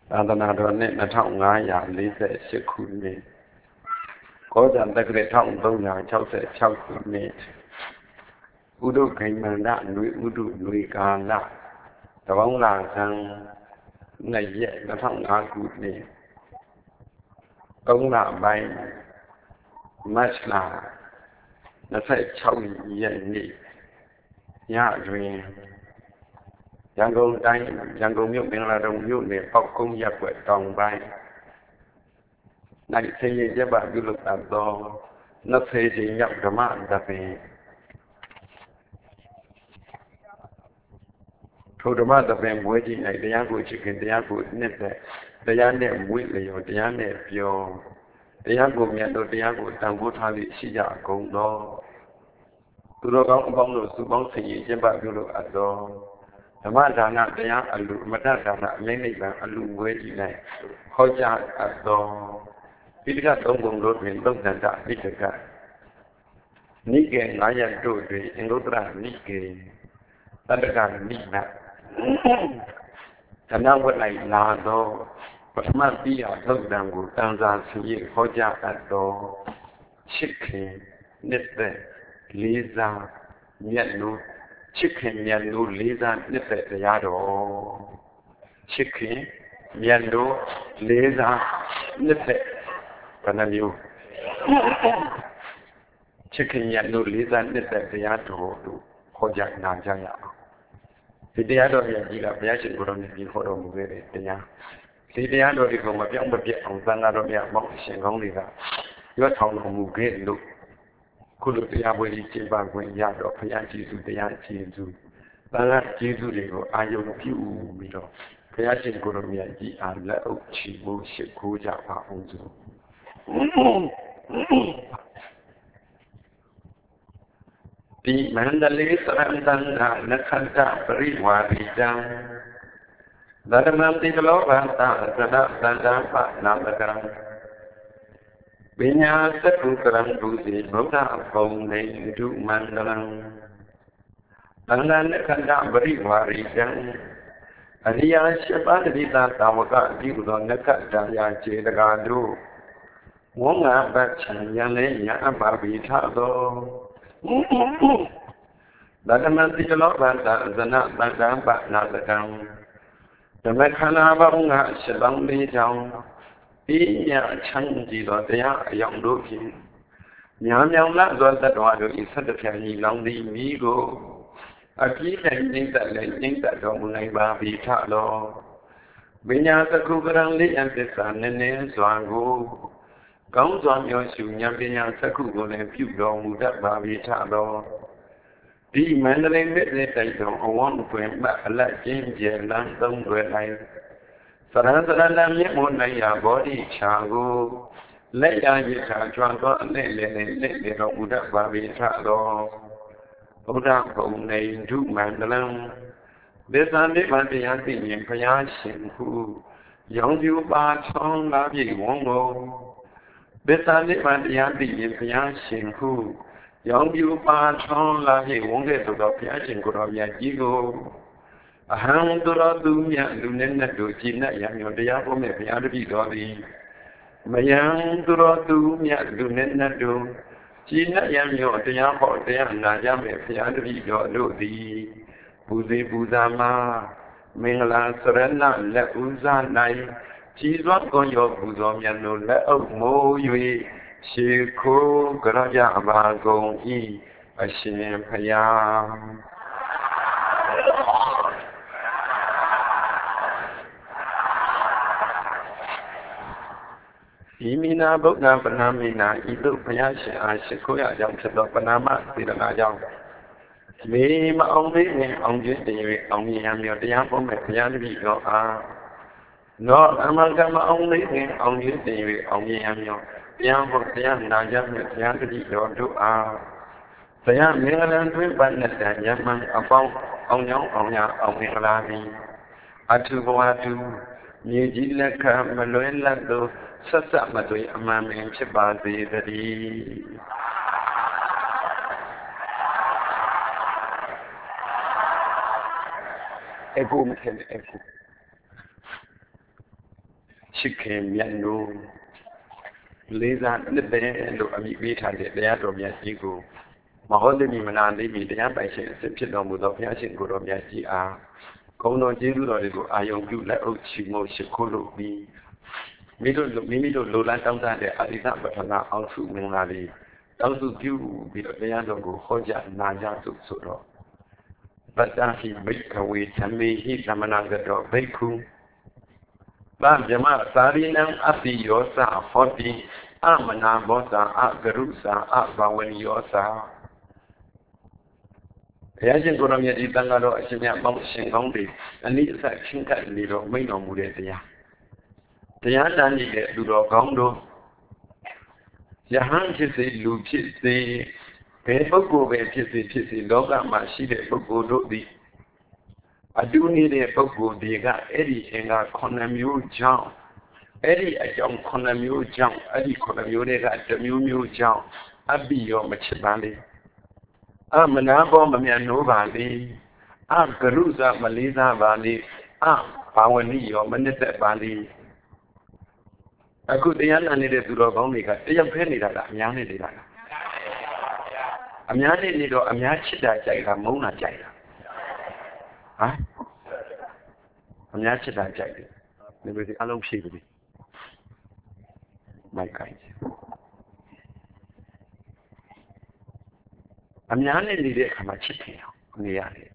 သာသနာတော်နှစ်2548ခုနှစ်ကောဇာတက္ကရာ1366ခုနှစ်ဥဒုခိမန္တနွေဥဒုနွေကာလတပေါင်းလာဆန်း2ရက်2005ခုနှစ်3လပိုင်းမတ်လ26ရက်နေ့ညတွင်ရန်ကုန်တိုင်းရန်ကုန်မြို့မင်္ဂလာတုံမြို့နယ်ပောက်ကုန်းရပ်ကွက်တောင်ပိုင်း၌ဆင်ရင်ကျက်ပပြုလုပ်အပ်သော20ကြိမ်မြောက်ဓမ္မသဘင်ထိုဓမ္မသဘင်ပွဲကြီး၌တရားကိုချစ်ခင်တရားကိုနှစ်သက်တရားနဲ့မွေ့လျော်တရားနဲ့ပြောတရားကိုမြတ်တို့တရားကိုတန်ဖိုးထားသည့်ရှိကြကုန်သောသူတော်ကောင်းအပေါင်းတို့စုပေါင်းဆင်ရင်ကျက်ပပြုလုပ်အပ်သောဓမ္မဒါနတရားအလူအမတ္တဒါနအလေးနိဗ္ဗာန်အလူဝဲကြီး၌ဟောကြားအပ်သောပိဋကသုံးပုံတို့တွင်သုတ်တန္တပိဋကနိကေ9ရပ်တို့တွင်အင်္ဂုတ္တရနိကေတတ္တကနိနဓမ္မဝတ်၌လာသောပထမပိယသုတ်တံကိုတန်စာဆင်းရဲဟောကြားအပ်သောချစ်ခင်နှစ်သက်လေးစားမြတ်လို့ချစ်ခင်မြတ်လို့လေးစားနှစ်သက်တရားတော်ချစ်ခင်မြတ်လို့လေးစားနှစ်သက်ဘယ်နှမျိုးချစ်ခင်မြတ်လို့လေးစားနှစ်သက်တရားတော်တို့ဟောကြားနာကြရအောင်ဒီတရားတော်ရဲ့ကြီးကဘုရားရှင်ကိုယ်တော်မြတ်ကြီးဟောတော်မူခဲ့တဲ့တရားဒီတရားတော်တွေကိုမပြောင်းမပြတ်အောင်သံဃာတော်များမောက်ရှင်ကောင်းတွေကရွတ်ဆောင်တော်မူခဲ့လို့ခုလိုတရားပွဲကြီးကျင်းပခွင့်ရတော့ဘုရားကျေးဇူးတရားကျေးဇူးသံဃာကျေးဇူးတွေကိုအာယုံပြုပြီးတော့ဘုရားရှင်ကိုယ်တော်မြတ်ကြီးအားလက်အုပ်ချီးမွမ်းရှိခိုးကြပါအောင်စို့ဒီမန္တလေးသရဏတန်ခနခန္တပရိဝါရိတံဓမ္မတိကလောဘသသဒသန္တပနာတကံပညာသတ္တုကရံဒုစီဗုဒ္ဓဘုံနေဒုမန္တလံသန္တနခန္တပရိဝါရိတံအရိယာရှိပါတိတာသာဝကအပြုသောနက္ခတံယာခြေတကာတို့ဝေါငါပတ်ချံယံလေးယံအပပိထသောဓမ္မတိကလောဘသဇနတန္တပနာတကံဓမ္မခန္ဓာပေါင်းက7,400ချောင်းဤမြတ်ချမ်းကြည်သောတရားအယောင်တို့ဖြင့်မြောင်မြောင်လသောတတ္တဝါတို့ဤ7ဖြာညီလောင်သည်မိကိုအပြည့်နဲ့နှိမ့်သက်လည်းနှိမ့်သက်တော်မူနိုင်ပါပြီထလောပညာသကုကရံလေးအသစ္စာနည်းနည်းစွာကိုကောင်းစွာမျှော်ရှုဉာဏ်ပညာသကုကိုလည်းပြုတော်မူတတ်ပါပြီထလောဒီမန္တလေးမြစ်တိုက်တော်အဝန်းတွင်မှအလက်ချင်းကျယ်လန်းသုံးတွယ်လိုက်စရဏစရဏမြတ်မွန်နိုင်ရာဘောဓိချာကိုလက်ရရထာကျွမ်းသောအလက်လည်းလက်လေတော်မူတတ်ပါပြီထလောဘုရားဘုံနေဒုမန္တလံဒေသနိဗ္ဗာန်တရားသိရင်ဘုရားရှင်ဟုရောင်ပြူပါထောင်းလာပြီဝံကိုဒေသနိဗ္ဗာန်တရားသိရင်ဘုရားရှင်ဟုရောင်ပြူပါထောင်းလာပြီဝံကဲ့သို့သောဘုရားရှင်ကိုယ်တော်မြတ်ကြီးကိုအဟံသူတော်သူမြတ်လူနဲ့နဲ့တို့ကြည်နဲ့ရမြော်တရားဖို့မဲ့ဘုရားတပည့်တော်သည်မယံသူတော်သူမြတ်လူနဲ့နဲ့တို့ကြည်နဲ့ရမြော်တရားဟောတရားနာကြမဲ့ဘုရားတပည့်တော်တို့သည်ပူဇေပူဇာမှာမင်္ဂလာစရဏလက်ဥဇာ၌ကြည်စွာကွန်ရောပူဇော်မြတ်တို့လက်အုပ်မိုး၍ရှေခိုးကြရကြပါကုန်၏အရှင်ဘုရားဤမိနာဗုဒ္ဓပနာမိနာဤသို့ဘုရားရှင်အားရှိခိုးရကြောင်းဖြစ်သောပနာမစေတနာကြောင့်မေမအောင်သေးရင်အောင်ခြင်းတည်း၍အောင်မြင်ရမည်တရားပေါ်မဲ့ဘုရားတပည့်တော်အားနောအမကမအောင်သေးရင်အောင်ခြင်းတည်း၍အောင်မြင်ရမည်တရားပေါ်တရားနာကြမဲ့ဘုရားတပည့်တော်တို့အားဘုရားမင်္ဂလာတွင်ပတ်နဲ့တန်ရမှန်အပေါင်းအောင်ကြောင်းအောင်ရအောင်မင်္ဂလာသည်အထုဘဝတုမြေကြီးလက်ခမလွဲလတ်သောဆက်ဆက်မသွေအမှန်ပင်ဖြစ်ပါစေတည်းအခုမထင်အခု chicken miano laser nibbe lo ami beta de ya do mya ji ko ma ho le mi mana le miတရားပိုင်ရှင်အစစ်ဖြစ်တော်မူသောဘုရားရှင်ကိုတော်မြတ်ကြီးအားဂုဏ်တော်ကျေးဇူးတော်တွေကိုအာယုံပြုလက်အုပ်ချီးမွမ်းရှိခိုးလို့ပြီးမိမိတို့လိုလားတောင်းတတဲ့အရိသပထနာအောင်စုမင်္ဂလာလေးတောင်းစုပြုပြီးတော့တရားတော်ကိုဟောကြားနာကြားဆိုတော့ပတ္တဟိဘိကဝေဓမ္မေဟိသမဏဂတောဘိက္ခုဗမြမသာရိဏံအပိယောသဟောတိအမနာဘောဇာအဂရုစာအဘဝနိယောသာဘုရားရှင်ကိုယ်တော်မြတ်ဒီတန်ခါတော်အရှင်မြတ်ပေါင်းရှင်ကောင်းတွေအနိစ္စချင်းကပ်နေတော်မိန့်တော်မူတဲ့တရားတရားတန်နေတဲ့သူတော်ကောင်းတို့ယဟန်ဖြစ်စေလူဖြစ်စေဘယ်ပုဂ္ဂိုလ်ပဲဖြစ်စေလောကမှာရှိတဲ့ပုဂ္ဂိုလ်တို့သည်အတူနေတဲ့ပုဂ္ဂိုလ်တွေကအဲ့ဒီအင်္ဂါ9မျိုးကြောင့်အဲ့ဒီအကြောင်း9မျိုးကြောင့်အဲ့ဒီ9မျိုးတွေကတစ်မျိုးကြောင့်အပိယောမချစ်ပါလေအမနာဘောမမြတ်နိုးပါလေအဂရုဇမလေးစားပါလေအဘာဝနိယောမနစ်သက်ပါလေအခုတရားနာနေတဲ့သူတော်ကောင်းတွေကတယောက်ဖဲနေတာလားအများနဲ့နေတာလားအများနဲ့နေတော့အများချစ်တာကြိုက်တာမုန်းတာကြိုက်တာဟမ်အများချစ်တာကြိုက်တယ်ဒီလိုအလုံးဖြည့်ပြီမိုက်ကိုင်းအများနဲ့နေတဲ့အခါမှာချစ်တယ်နေရတယ်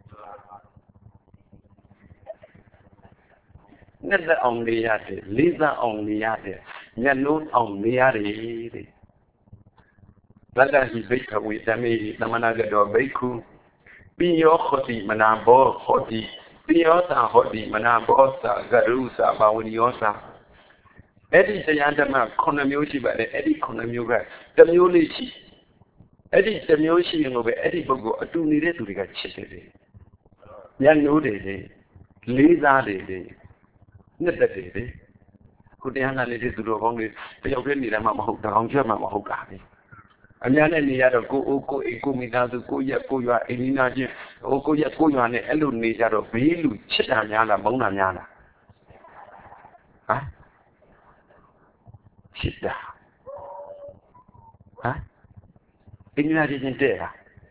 နဲ့သက်အောင်နေရတယ်လေးစားအောင်နေရတယ်မျက်လုံးအောင်နေရတယ်တဲ့ဗတ္တဟိဘိကဝေဓမ္မေဟိသမဏဂတောဘိက္ခုပိယောဟောတိမနာဘောဟောတိပိယောသာဟောတိမနာဘောသာဂရုသာဘာဝနိယောသာအဲ့ဒီတရားဓမ္မ9မျိုးရှိပါတယ်အဲ့ဒီ9မျိုးကတစ်မျိုးလေးရှိအဲ့ဒီတစ်မျိုးရှိရင်ပဲအဲ့ဒီပုဂ္ဂိုလ်အတူနေတဲ့သူတွေကချစ်တယ်လေညနိုးတယ်လေလေးစားတယ်လေနှစ်သက်တယ်လေခုတရားနာနေတဲ့သူတော်ကောင်းတွေတယောက်တည်းနေတယ်မှမဟုတ်တောင်ကျွတ်မှမဟုတ်တာလေအများနဲ့နေရတော့ကိုအိုးကိုအိမ်ကိုမိသားစုကိုရက်ကိုရွာအိမ်နာချင်းကိုရက်ကိုရွာနဲ့အဲ့လိုနေကြတော့ဘေးလူချစ်တာများလားမုန်းတာများလားဟမ်ချစ်တာဟမ်အိမ်နာချင်းတဲ့ဟာ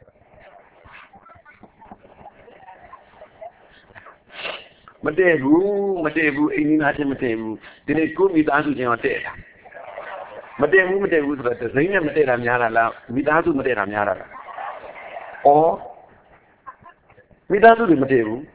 မတည့်ဘူးအိမ်နာချင်းမတည့်ဘူးဒီနေ့ကိုမိသားစုချင်းတော့တဲ့တာမတည့်ဘူးဆိုတော့ဒဇိမ့်နဲ့မတည့်တာများတာလားမိသားစုမတည့်တာများတာလားဩမိသားစုတွေမတည့်ဘူး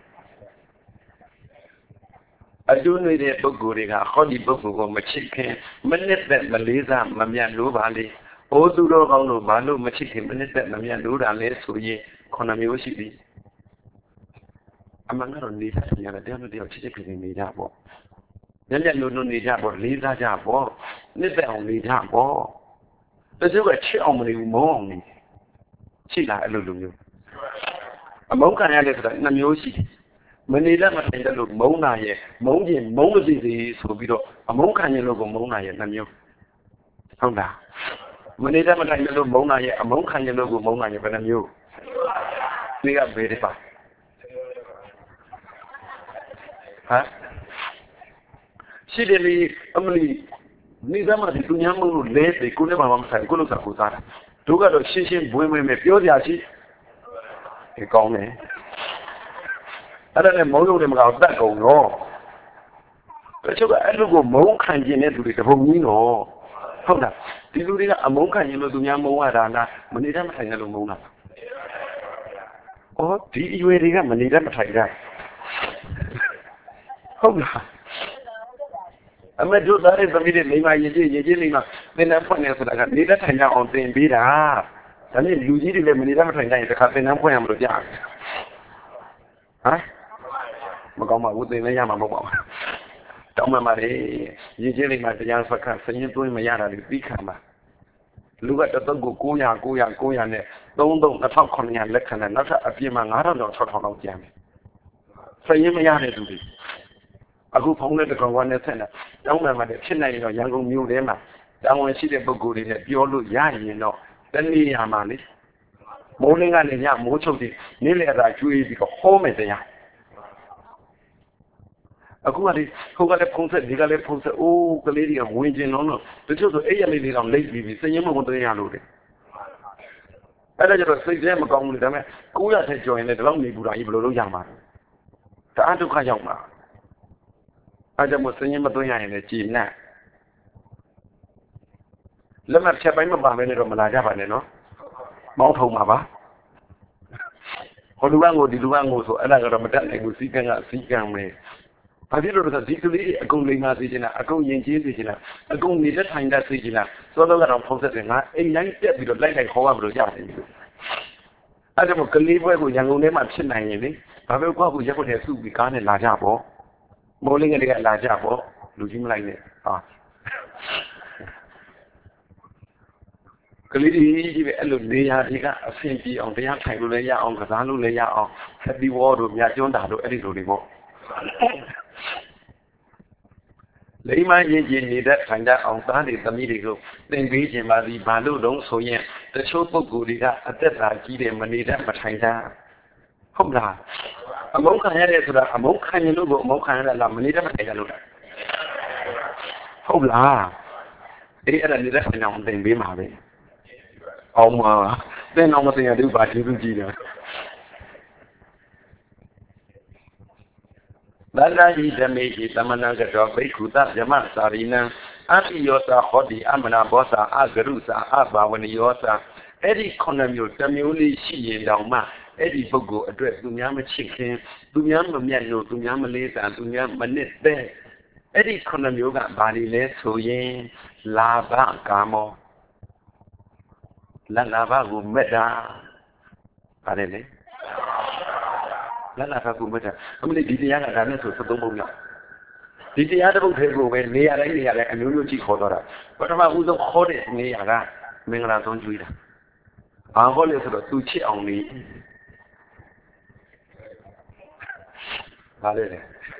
အတူနေတဲ့ပုဂ္ဂိုလ်တွေကဟောဒီပုဂ္ဂိုလ်ကိုမချစ်ခင်မနစ်သက်မလေးစားမမြတ်လို့ပါလေအိုးသူတော်ကောင်းတို့ဘာလို့မချစ်ခင်မနစ်သက်မမြတ်လို့တာလဲဆိုရင်9မျိုးရှိပြီအမှန်ကတော့နေတာတရားတရားတို့တယောက်ချစ်ချစ်ခင်ခင်နေကြပေါ့ညညလို့နေကြပေါ့လေးစားကြပေါ့နှစ်သက်အောင်နေကြပေါ့တချို့ကချစ်အောင်မနေဘူးမုန်းအောင်နေရှိလားအဲ့လိုမျိုးအမုန်းခံရတဲ့ဆိုတာ2မျိုးရှိတယ်မနေလည်းမထိုင်တယ်လို့မုန်းတာရဲ့မုန်းခြင်းမုန်းမသိသေးဆိုပြီးတော့အမုန်းခံရလို့ကိုမုန်းတာရဲ့2မျိုးဟုတ်လားမနေလည်းမထိုင်တယ်လို့မုန်းတာရဲ့အမုန်းခံရလို့ကိုမုန်းတာရဲ့ဘယ်နှမျိုးဒီကဘယ်တွေပါဟမ်ရှိတယ်လေအမလီနေသားမှဒီသူများမလို့လဲတယ်ကိုလည်းမဆိုင်ကိုလို့စားကိုစားတာတို့ကတော့ရှင်းဘွင်းမဲပြောကြရှိဒီကောင်းတယ်အဲ့ဒါနဲ့မုန်းလို့လည်းမကောက်တတ်ကုန်တော့တချို့ကအဲ့လိုကိုမုန်းခံခြင်းတဲ့သူတွေတပုံကြီးတော့ဟုတ်လားဒီလူတွေကအမုန်းခံခြင်းလို့သူများမုန်းရတာလားမနေတတ်မထိုင်တယ်လို့မုန်းတာဩဒီအရွယ်တွေကမနေတတ်မထိုင်ကြဟုတ်လားအမေတို့သားရဲ့သမီးတွေမိမရင်ကြီးလိမ့်မှာသင်တန်းဖွင့်နေဆိုတာကနေတတ်ထိုင်ကြအောင်သင်ပေးတာဒါနဲ့လူကြီးတွေလည်းမနေတတ်မထိုင်ကြရင်တခါသင်တန်းဖွင့်ရမလို့ကြားဟမ်မကောင်းပါဘူးသင်လည်းရမှာမဟုတ်ပါဘူးတောင်းမှပါလေရင်ကြီးလိမ့်မှာတရားစခန်းစရင်သွင်းမရတာလေပြီးခံပါလူကတသက်ကို900နဲ့23,900လက်ခံတယ်နောက်ထပ်အပြင်မှာ9,000ကျော်6,000လောက်ကျန်တယ်စရင်မရတဲ့သူတွေအခုဖုန်းနဲ့တကောင်ဝါနဲ့ဆက်နေတောင်းမှန်ပါတယ်ဖြစ်နိုင်ရင်တော့ရန်ကုန်မြို့ထဲမှာတောင်းဝင်ရှိတဲ့ပုဂ္ဂိုလ်တွေနဲ့ပြောလို့ရရင်တော့တနည်းရမှာလေမိုးလင်းကနေညမိုးချုပ်ပြီးနေ့လည်သာကျွေးပြီးတော့ဟောမယ်တရားအခုကလေဟိုကလည်းဖုံးဆက်ဒီကလည်းဖုံးဆက်အိုးကလေးတွေကဝင်ကျင်လုံးတော့တချို့ဆိုအဲ့ရလေးတွေတော့လိမ့်ပြီးစရင်မကုန်သေးရလို့တယ်အဲ့ဒါကြတော့စိတ်ထဲမကောင်းဘူးလေဒါပေမဲ့900ထက်ကျော်ရင်လည်းဒီလောက်နေဘူးတာကြီးဘယ်လိုလုပ်ရမှာတအားဒုက္ခရောက်မှာအဲ့ဒါမို့စရင်မသွင်းရရင်လည်းကြည်နက်လက်မဖြတ်ပိုင်းမပါမဲနဲ့တော့မလာကြပါနဲ့နော်မောင်းထုံပါပါဟိုလူကငိုဒီလူကငိုဆိုအဲ့ဒါကတော့မတတ်နိုင်ဘူးစီကံကစီကံပဲဘာဖြစ်လို့လဲဆိုဒီကလေးအကုန်လိမ္မာစေချင်တာအကုန်ရင်ကျေးစေချင်တာအကုန်နေတဲ့ထိုင်တတ်စေချင်တာစောတော့ကတော့ဖုံးဆက်တယ်ငါအိမ်တိုင်းတက်ပြီးတော့လိုက်ခေါ်ရမလို့ရတယ်အဲ့ဒါမို့ကလေးပွဲကိုရန်ကုန်ထဲမှာဖြစ်နိုင်ရင်လေဘာပဲကွာကိုရက်ွက်ထဲစုပြီးကားနဲ့လာကြပေါ့မိုးလင်းကလေးကလာကြပေါ့လူကြီးမလိုက်နဲ့ဟာကလေးကြီးပဲအဲ့လိုနေရာဒီကအဆင်ပြေအောင်တရားထိုင်လို့လည်းရအောင်ကစားလို့လည်းရအောင် happy wall တို့မြတ်ကျွန်းတာတို့အဲ့ဒီလိုတွေပေါ့လိမ္မာရင်ကြီးနေတဲ့ထိုင်တတ်အောင်သားတွေသမီးတွေကိုသင်ပေးခြင်းပါသည်ဘာလို့တုံးဆိုရင်တချို့ပုဂ္ဂိုလ်တွေကအသက်သာကြီးတယ်မနေတတ်မထိုင်တတ်ဟုတ်လားအမုန်းခံရတယ်ဆိုတာအမုန်းခံရင်လို့ကိုအမုန်းခံရတာလားမနေတတ်မထိုင်ရလို့လားဟုတ်လားအဲ့ဒါနေတဲ့ထိုင်အောင်သင်ပေးမှာပဲအောင်ပါသင်အောင်မသင်ရသေးဘူးဗာကျေးဇူးကြီးတယ်သန္တာဟိဓမေဟိသမဏဂတောဘိက္ခုသဗြမစာရိနံအပိယောသာဟောတိအမနာဘောစာအဂရုစာအဘာဝနိယောစာအဲ့ဒီ9မျိုးတစ်မျိုးလေးရှိရင်တောင်မှအဲ့ဒီပုဂ္ဂိုလ်အတွက်သူများမချစ်ခင်သူများမမြတ်လို့သူများမလေးစားသူများမနစ်သက်အဲ့ဒီ9မျိုးကဘာတွေလဲဆိုရင်လာဘကာမောလာဘကိုမေတ္တာပါတယ်လေလာဘကိုမေတ္တာအမလေးဒီတရားကဒါနဲ့ဆို73ပုံမြောက်ဒီတရားတစ်ပုဒ်ထဲကိုပဲနေရာတိုင်းအမျိုးမျိုးကြည့်ခေါ်တော့တာပထမဦးဆုံးခေါ်တဲ့နေရာကမင်္ဂလာဆုံးကျွေးတာဘာခေါ်လဲဆိုတော့သူချစ်အောင်နေဘာလဲလဲ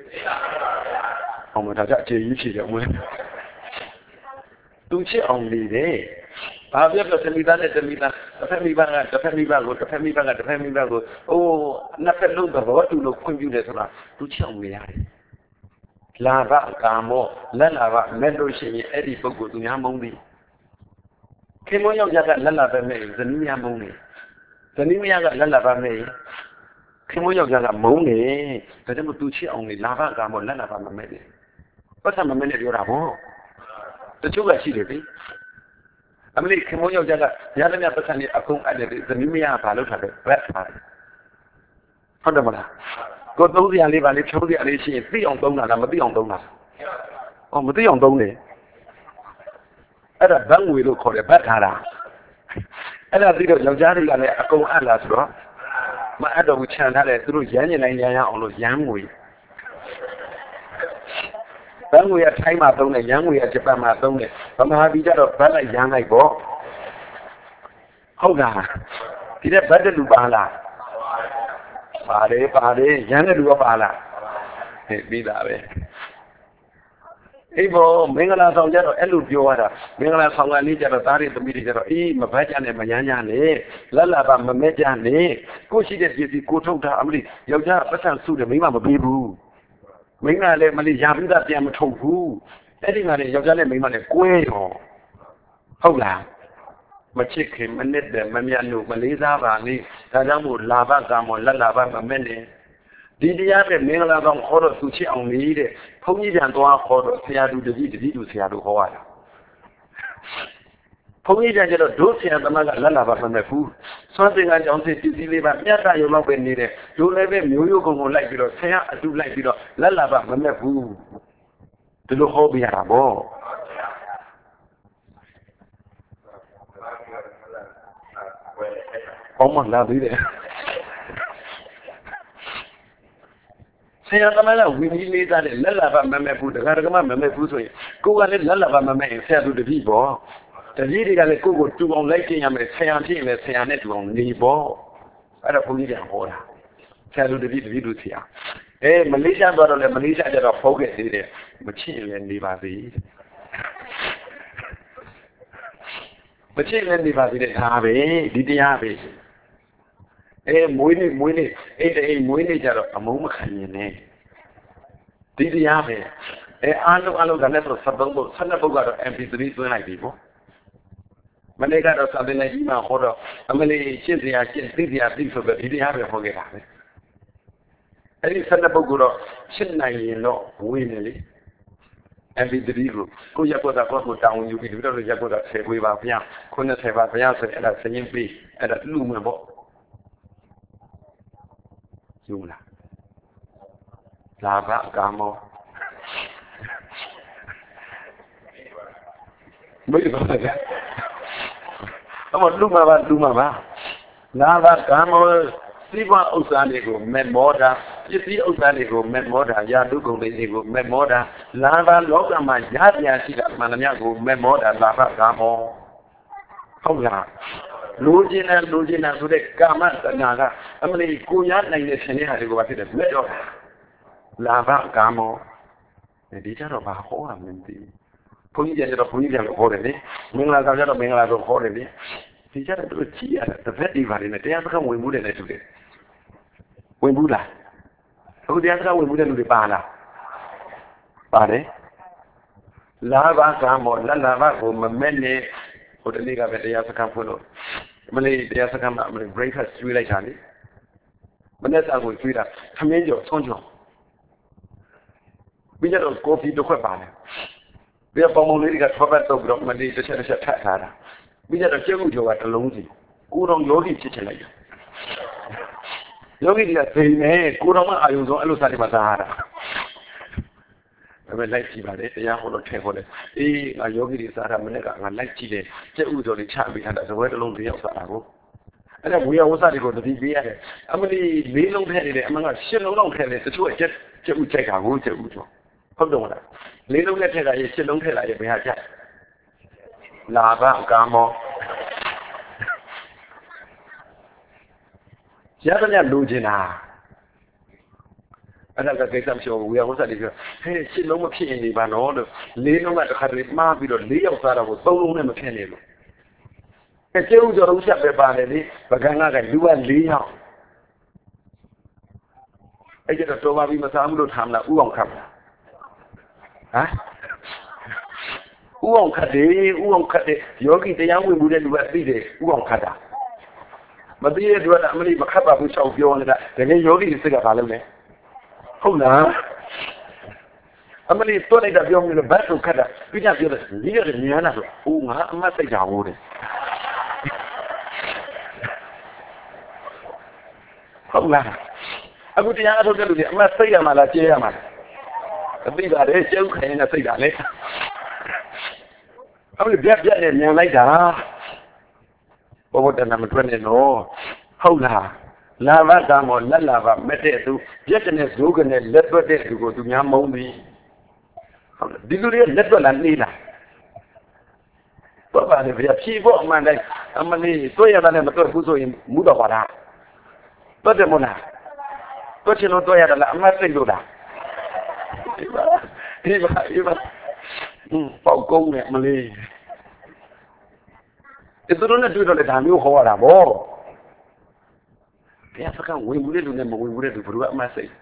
အောင်မဒါကြအခြေကြီးဖြစ်တယ်မလို့သူချစ်အောင်နေတယ်ဘာပြတ်တမိသားနဲ့တမိသားတစ်ဖက်မိဘကတစ်ဖက်မိဘကိုတစ်ဖက်မိဘကတစ်ဖက်မိဘကိုအိုးနှစ်ဖက်လုံးသဘောတူလို့ခွင့်ပြုတယ်ဆိုတာသူချစ်အောင်နေရတယ်လာဘကာမောလက်လာဘမဲ့လို့ရှိရင်အဲ့ဒီပုဂ္ဂိုလ်သူများမုန်းသည်ခင်မယောက်ျားကလက်လာပဲမဲ့ဇနီးများမုန်းတယ်ဇနီးမယားကလက်လာပဲမဲ့ခင်မယောက်ျားကမုန်းတယ်ဒါကြောင့်သူချစ်အောင်နေလာဘကာမောလက်လာပဲမမဲ့တယ်ပတ်စံမမဲ့နဲ့ပြောတာဗောတချို့ကရှိတယ်လေအမလေးခင်မယောက်ျားကရတဲ့မြတ်ပတ်စံနေအကုန်အဲ့တယ်ဇနီးမယားကဘာလုပ်ထားလဲဘက်ထားတယ်ဟုတ်တယ်မလားကိုသုံးစရာလေးပါလေးဖြုံးစရာလေးရှိရင်သိအောင်သုံးတာလားမသိအောင်သုံးတာဩမသိအောင်သုံးတယ်အဲ့ဒါဘန်းငွေလို့ခေါ်တယ်ဘတ်ထားတာအဲ့ဒါသိတော့ယောက်ျားတွေကလည်းအကုန်အပ်လာဆိုတော့မအပ်တော့ဘူးခြံထားတယ်သူတို့ရမ်းနေနိုင်ရအောင်လို့ရမ်းငွေဘန်းငွေကထိုင်းမှာသုံးတယ်ရမ်းငွေကဂျပန်မှာသုံးတယ်ဗမာပြည်ကျတော့ဘတ်လိုက်ရမ်းလိုက်ပေါ့ဟုတ်လားဒီတဲ့ဘတ်တဲ့လူပါလားပါတယ်ရမ်းတဲ့လူကပါလားဟဲ့ပြီးတာပဲအေးဘောမင်္ဂလာဆောင်ကြတော့အဲ့လိုပြောရတာမင်္ဂလာဆောင်ကနေကြတော့သားတွေသမီးတွေကြတော့အေးမဘတ်ကြနဲ့မရမ်းကြနဲ့လက်လာပါမမဲကြနဲ့ကိုရှိတဲ့ပစ္စည်းကိုထုတ်တာအမလီယောက်ျားပတ်စံစုတယ်မိန်းမမပေးဘူးမိန်းမလည်းမလီရာပြီးသားပြန်မထုတ်ဘူးအဲ့ဒီမှာလည်းယောက်ျားနဲ့မိန်းမလည်းကွဲရောဟုတ်လားမချစ်ခင်မနစ်တယ်မမြတ်လို့မလေးစားပါနဲ့ဒါကြောင့်မို့လာဘကံမောလက်လာဘမမဲ့နဲ့ဒီတရားပဲမင်္ဂလာဆောင်ခေါ်တော့သူချစ်အောင်နေတဲ့ဘုန်းကြီးပြန်သွားခေါ်တော့ဆရာသူတပည့်သူဆရာတို့ခေါ်ရတာဘုန်းကြီးပြန်ကျတော့ဒုဆရာသမားကလက်လာဘမမဲ့ဘူးစွမ်းသင်္ကန်းကြောင့်စစ်ပစ္စည်းလေးပါမြတ်တာရုံတော့ပဲနေတယ်ဒုလည်းပဲမျိုးရိုးကုန်လိုက်ပြီးတော့ဆရာအတူလိုက်ပြီးတော့လက်လာဘမမဲ့ဘူးဒီလိုဟောပြရတာပေါ့ဘောမလာသေးတယ်ဆရာသမားကဝီကြီးလေးသားတဲ့လက်လာပါမမဲ့ဘူးတခါတခါမှမမဲ့ဘူးဆိုရင်ကိုကလည်းလက်လာပါမမဲ့ရင်ဆရာသူတပည့်ပေါ့တပည့်တွေကလည်းကိုကိုတူအောင်လိုက်ကျင်ရမယ်ဆရာဖြစ်ရင်လည်းဆရာနဲ့တူအောင်နေပေါ့အဲ့ဒါဘုန်းကြီးကဟောတာဆရာသူတပည့်သူဆရာမလေးရှားသွားတော့လည်းမလေးရှားကျတော့ဖုတ်ခဲ့သေးတယ်မချစ်ရင်လည်းနေပါသေးမချစ်လည်းနေပါသေးတယ်ဒါပဲဒီတရားပဲမွေးနေ့အဲ့မွေးနေ့ကြတော့အမုန်းမခံရင်နဲ့ဒီတရားပဲအားလုံးကလည်းဆို73ပုတ်12ပုတ်ကတော့ MP3 သွင်းလိုက်ပြီပေါ့မနေ့ကတော့စာသင်နေကြီးမှာဟောတော့အမလေးရှင်းစရာရှင်းသိစရာသိဆိုတော့ဒီတရားပဲဟောခဲ့တာပဲအဲ့ဒီ12ပုတ်ကတော့ရှင်းနိုင်ရင်တော့ဝေးနေလေ MP3 ကိုရက်ကွက်တာကိုတောင်းယူပြီးဒီတော့ရက်ကွက်တာ10ဝေးပါဗျာ90ပါဗျာဆိုရင်အဲ့ဒါစရင်ပြီးအဲ့ဒါလူမှန်ပေါ့ယူလားလာပါကာမောမေးပါဗျာအမလူမှန်ပါလာပါကာမောစီးပွားဥစ္စာတွေကိုမက်မောတာပစ္စည်းဥစ္စာတွေကိုမက်မောတာယာတုကုန်တွေကိုမက်မောတာလာပါလောကမှာရပြန်ရှိတာမှန်သမျှကိုမက်မောတာလာပါကာမောဟုတ်လားလိုချင်တယ်ဆိုတဲ့ကာမတဏှာကအမလီကိုရနိုင်တဲ့ရှင်ရဲ့ဟာတွေကိုဖြစ်တယ်မက်တော့လာပါကာမောဒီကြတော့ဘာဟောရမလဲမသိဘူးဘုန်းကြီးကျတော့ဘုန်းကြီးပြန်လို့ဟောတယ်လေမင်္ဂလာဆောင်ကြတော့မင်္ဂလာဆိုဟောတယ်လေဒီကြတော့သူကြည့်ရတယ်တစ်ဖက်ဒီပါနေတယ်တရားစခန်းဝင်မှုတယ်လည်းတူတယ်ဝင်ဘူးလားအခုတရားစခန်းဝင်မှုတဲ့လူတွေပါလားပါတယ်လာပါကာမောလာပါကိုမမဲ့နဲ့ဟိုတနေ့ကပဲတရားစခန်းဖွင့်လို့မလေးတရားစခန်းမှာမလေး breakfast ကျွေးလိုက်တာလေမနေ့ကကိုကျွေးတာခမင်းကျော်ဆွန်းကျော်ပြီးတော့ကော်ဖီတစ်ခွက်ပါတယ်ပြီးတော့ပုံပုံလေးတွေကထွက်ပတ်တော့ပြီးတော့မလေးတစ်ချက်ထပ်ထားတာပြီးတော့ကျုပ်ကူကျော်ကတစ်လုံးစီကိုတော်ယောဂီဖြစ်ချင်လိုက်တယ်ယောဂီတွေကသိနေကိုတော်မအာယုံဆုံးအဲ့လိုစားတယ်မှာစားရတာအဲ့မဲ့လိုက်ကြည့်ပါလေတရားဟောတော့ထဲဟောတယ်အေးငါယောဂီတွေစားတာမနေ့ကငါလိုက်ကြည့်တယ်ကျုပ်ဥကျော်လေးချပြီးထားတာဇဝဲတစ်လုံးတစ်ယောက်စားတာကိုအဲ့ဒါဝေယဝစားတွေကိုတတိပေးရတယ်အမလီ၄လုံးထဲနေတယ်အမှန်က၈လုံးလောက်ထဲတယ်တချို့ကျုပ်ဥကြိုက်တာကိုကျုပ်ဥကျော်ဟုတ်တယ်မလား၄လုံးနဲ့ထည့်တာရေ၈လုံးထည့်လိုက်ရေဘယ်ဟာကြလာပါကာမောရတဲ့ညလူချင်တာအဲ့ဒါကကိစ္စမရှိဘူးဝေယဝစားတွေပြောဟဲ့၈လုံးမဖြစ်ရင်ဒီပါနော်လို့၄လုံးကတစ်ခါတည်းမှားပြီးတော့၄ယောက်စားတော့ကို၃လုံးနဲ့မဖြစ်နေလို့ကျုပ်ကျော်လုံးချက်ပဲပါတယ်လေပကံကလူက၄ယောက်အဲ့ကျတော့တော်ပါပြီမစားဘူးလို့ထားမလားဥအောင်ခတ်ဟမ်ဥအောင်ခတ်တယ်ယောဂီတရားဝင်မှုတဲ့လူကသိတယ်ဥအောင်ခတ်တာမသိတဲ့လူကအမလီမခတ်ပါဘူးချောက်ပြောနေတာတကယ်ယောဂီစိတ်ကဘာလုပ်လဲဟုတ်လားအမလီတွန်းလိုက်တာပြောမလို့ဘတ်ကိုခတ်တာပြကြပြောတယ်ဒီရညံ့တာဆိုအိုးငါအမစိတ်ဓာတ်ဟိုးတယ်ဟုတ်လားအခုတရားအထုတ်တဲ့လူတွေအမစိတ်ရမှာလားကျဲရမှာလားအသိပါတယ်ကျုပ်ခိုင်းနေတဲ့စိတ်ဓာတ်လေအဲ့ဒီပြက်နဲ့ညံလိုက်တာဘောဘတနာမထွက်နဲ့နော်ဟုတ်လားလာဘကမောလက်လာဘမက်တဲ့သူပြက်တဲ့ဇိုးကနေလက်သွက်တဲ့သူကိုသူများမုန်းပြီဟုတ်လားဒီလူတွေလက်သွက်လာနေလားတော့ပါလေဗျာဖြီးဖို့အမှန်တိုင်းအမလေးတွေ့ရတာနဲ့မတွေ့ဘူးဆိုရင်မူတော့ပါလားတွေ့တယ်မို့လားတွေ့ချင်လို့တွေ့ရတယ်လားအမစိတ်လို့လားဒီပါပေါက်ကုန်းနဲ့မလေးဒီသူတို့နဲ့တွေ့တော့လေဒါမျိုးဟောရတာဗောဘယ်ဖက်ကဝင်မှုတဲ့လူနဲ့မဝင်မှုတဲ့လူဘယ်သူကအမစိတ်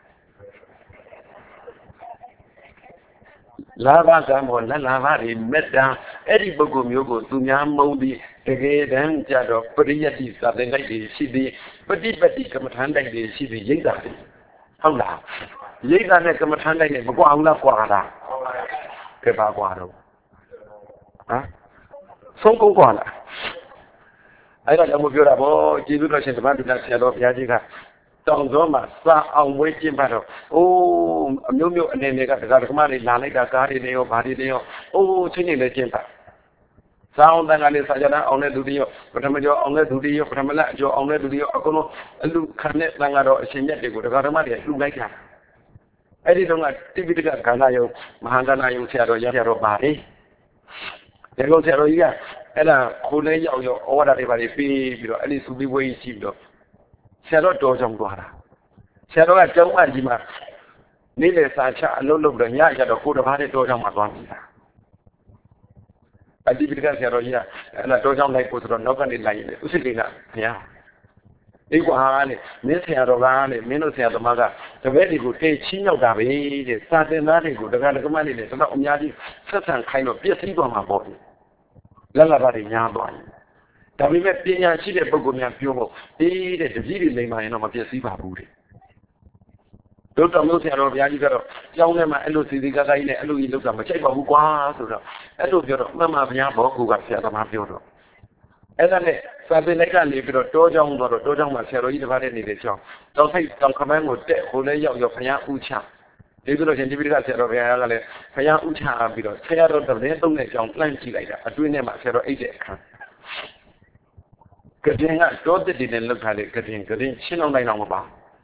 လာဘကမောလာဘတွေမေတ္တာအဲ့ဒီပုဂ္ဂိုလ်မျိုးကိုသူများမုန်းပြီးတကယ်တမ်းကြတော့ပရိယတ္တိစာသင်တိုက်တွေရှိပြီးပฏิပတ်တိကမ္မထန်တိုက်တွေရှိပြီးရိတ်တာတွေဟုတ်လားရိတ်တာနဲ့ကမ္မထန်တိုက်နဲ့မကွာဘူးလားကွာတာကဲပါကွာတော့ဟမ်ဆုံးကုန်ကွာလားအဲ့ဒါကြောင့်မပြောတာဗောကျေးဇူးတော်ရှင်ဓမ္မဒုက္ခဆရာတော်ဘုရားကြီးကတောင်စောမှာစာအောင်ဝေးကျင့်ပါတော့အိုးအမျိုးမျိုးအနေနဲ့ကတရားဓမ္မတွေလာလိုက်တာကားတွေနဲ့ရောဘာတွေနဲ့ရောအိုးချင်းချင်းလည်းကျင့်ပါစာအောင်တန်ခါလေးစာကြတာအောင်တဲ့သူတွေရောပထမကျော်အောင်တဲ့သူတွေရောပထမလက်အကျော်အောင်တဲ့သူတွေရောအကုန်လုံးအလူခံတဲ့တန်ခါတော့အရှင်မြတ်တွေကိုတရားဓမ္မတွေလှူလိုက်တာအဲ့ဒီတော့ကတိပိဋကခန္ဓာယုံမဟာကန္နာယုံဆရာတော်ရရတော်ပါလေဒီလိုဆရာတော်ကြီးကအဲ့ဒါခိုးလဲရောက်ရောဩဝါဒတွေပါပြီးပြီးတော့အဲ့ဒီစုပြီးဝေးရှိပြီးတော့ဆရာတော်တော်ကြောင့်သွားတာဆရာတော်ကကျောင်းမကြီးမှာနေ့လေစာချအလုပ်လုပ်တော့ညရတော့ကိုယ်တစ်ပါးနဲ့တော်ကြောင့်မှသွားမိတာအတိပိဋကဆရာတော်ကြီးကအဲ့ဒါတော်ကြောင့်လိုက်ဖို့ဆိုတော့နောက်ကနေလိုက်ရင်ဥစိကိနာဘုရားအေးကွာလေမင်းဆရာတော်ကလေမင်းတို့ဆရာသမားကတပည့်တွေကိုတေးချင်းရောက်တာပဲတဲ့စာသင်သားတွေကိုတက္ကသိုလ်ကမှနေတယ်တော်တော်အများကြီးဆက်ဆံခိုင်းတော့ပြည့်စည်သွားမှာပေါ့လက်လာပါတွေညားသွားတယ်ဒါပေမဲ့ပညာရှိတဲ့ပုဂ္ဂိုလ်များပြောဖို့အေးတဲ့တပည့်တွေလိမ္မာရင်တော့မပြည့်စည်ပါဘူးတဲ့တို့တော်မျိုးဆရာတော်ဘုရားကြီးကတော့ကျောင်းထဲမှာအဲ့လိုစီစီကားကားကြီးနဲ့အဲ့လိုကြီးလောက်တာမချိုက်ပါဘူးကွာဆိုတော့အဲ့လိုပြောတော့မှန်ပါဗျာဘောကူကဆရာသမားပြောတော့အဲ့ဒါနဲ့စာပေလိုက်ကနေပြီးတော့တောကျောင်းတော့တောကျောင်းမှာဆရာတော်ကြီးတစ်ပါးတည်းနေတဲ့ကျောင်းတောင်ထိပ်တောင်ခမန်းကိုတက်ဟိုလဲရောက်ဘုရားဥချဒီလိုလို့ရှင်ဒီပိဋကဆရာတော်ဘုရားကလည်းဘုရားဥချပြီးတော့ဆရာတော်တပည့်သုံးတဲ့ကျောင်းလှမ်းကြည့်လိုက်တာအတွင်းထဲမှာဆရာတော်အိတ်တဲ့အခန်းကတင်ကတောတက်တည်နဲ့လောက်ထားတဲ့ကတင်ရှင်းအောင်တိုင်းတော့မပါ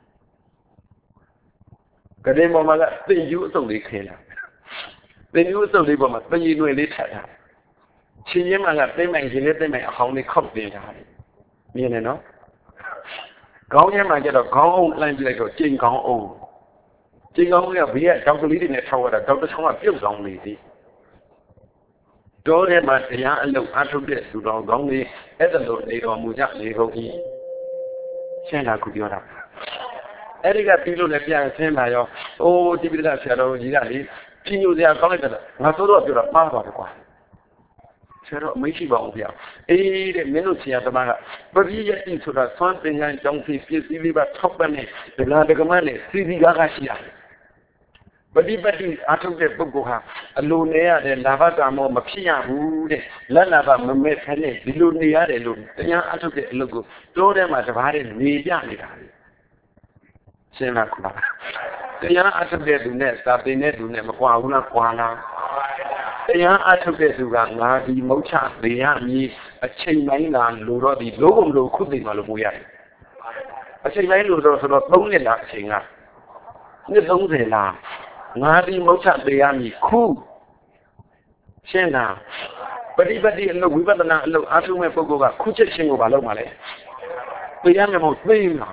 ကတင်ပေါ်မှာကသင်ယူအစုပ်လေးခင်းတာသင်ယူအစုပ်လေးပေါ်မှာပညီနွယ်လေးထပ်ထားချင်းချင်းမှကသိမ့်မိုင်ရှင်နဲ့သိမ့်မိုင်အဟောင်းလေးခောက်တင်ထားတယ်မြင်တယ်နော်ခေါင်းထဲမှာကျတော့ခေါင်းအုပ်လှမ်းပြလိုက်တော့ကျိန်ခေါင်းအုပ်ကဘေးကဒေါက်ကလေးတွေနဲ့ထောက်ရတာဒေါက်တာဆောင်ကပြုတ်ဆောင်နေသည်တောထဲမှာတရားအလုပ်အထုတ်တဲ့လူတော်ကောင်းလေးအဲ့ဒါလိုနေတော်မူကြနေကုန်ကြီးရှင်းတာခုပြောတာအဲ့ဒီကပြီးလို့လည်းပြန်ဆင်းလာရောအိုးတိပိဋကဆရာတော်ကြီးကလေပြညိုစရာကောင်းလိုက်တယ်ငါသို့တော့ပြောတာမှားပါတယ်ကွာဆရာတော်အမိန့်ရှိပါအောင်ဗျာအေးတဲ့မင်းတို့ဆရာသမားကပရိယတ်တိဆိုတာသွမ်းပင်ညာကြောင့်ဖြစ်ပစ္စည်းလေးပါထောက်ပံ့နေဒဂါဒဂမနဲ့စီစီကားကားရှိရတယ်ပฏิပတ်တိအထုတ်တဲ့ပုဂ္ဂိုလ်ဟာအလိုနေရတဲ့လာဘကံမောမဖြစ်ရဘူးတဲ့လက်လာဘမမဲ့ခနဲ့ဒီလိုနေရတယ်လို့တရားအထုတ်တဲ့အလုပ်ကိုတိုးထဲမှာတပားတဲ့နေပြနေတာရှင်းလားကွာတရားအထုတ်တဲ့သူနဲ့စာပေတဲ့သူနဲ့မကွာဘူးလားကွာလားတရားအထုတ်တဲ့သူကငါဒီမုတ်ချနေရမည်အချိန်တိုင်းလာလို့တော့ဒီလိုကုန်လို့ခုသိမှလို့ပို့ရတယ်အချိန်တိုင်းလို့တော့ဆိုတော့3နှစ်လားအချိန်ကနှစ်30လားငါဒီမုတ်ချနေရမည်ခုရှင်းလားပฏิပတ်တိအလုပ်ဝိပဿနာအလုပ်အားထုတ်မဲ့ပုဂ္ဂိုလ်ကခုချက်ချင်းကိုမလုပ်မှလဲသိရမယ်မဟုတ်သိလား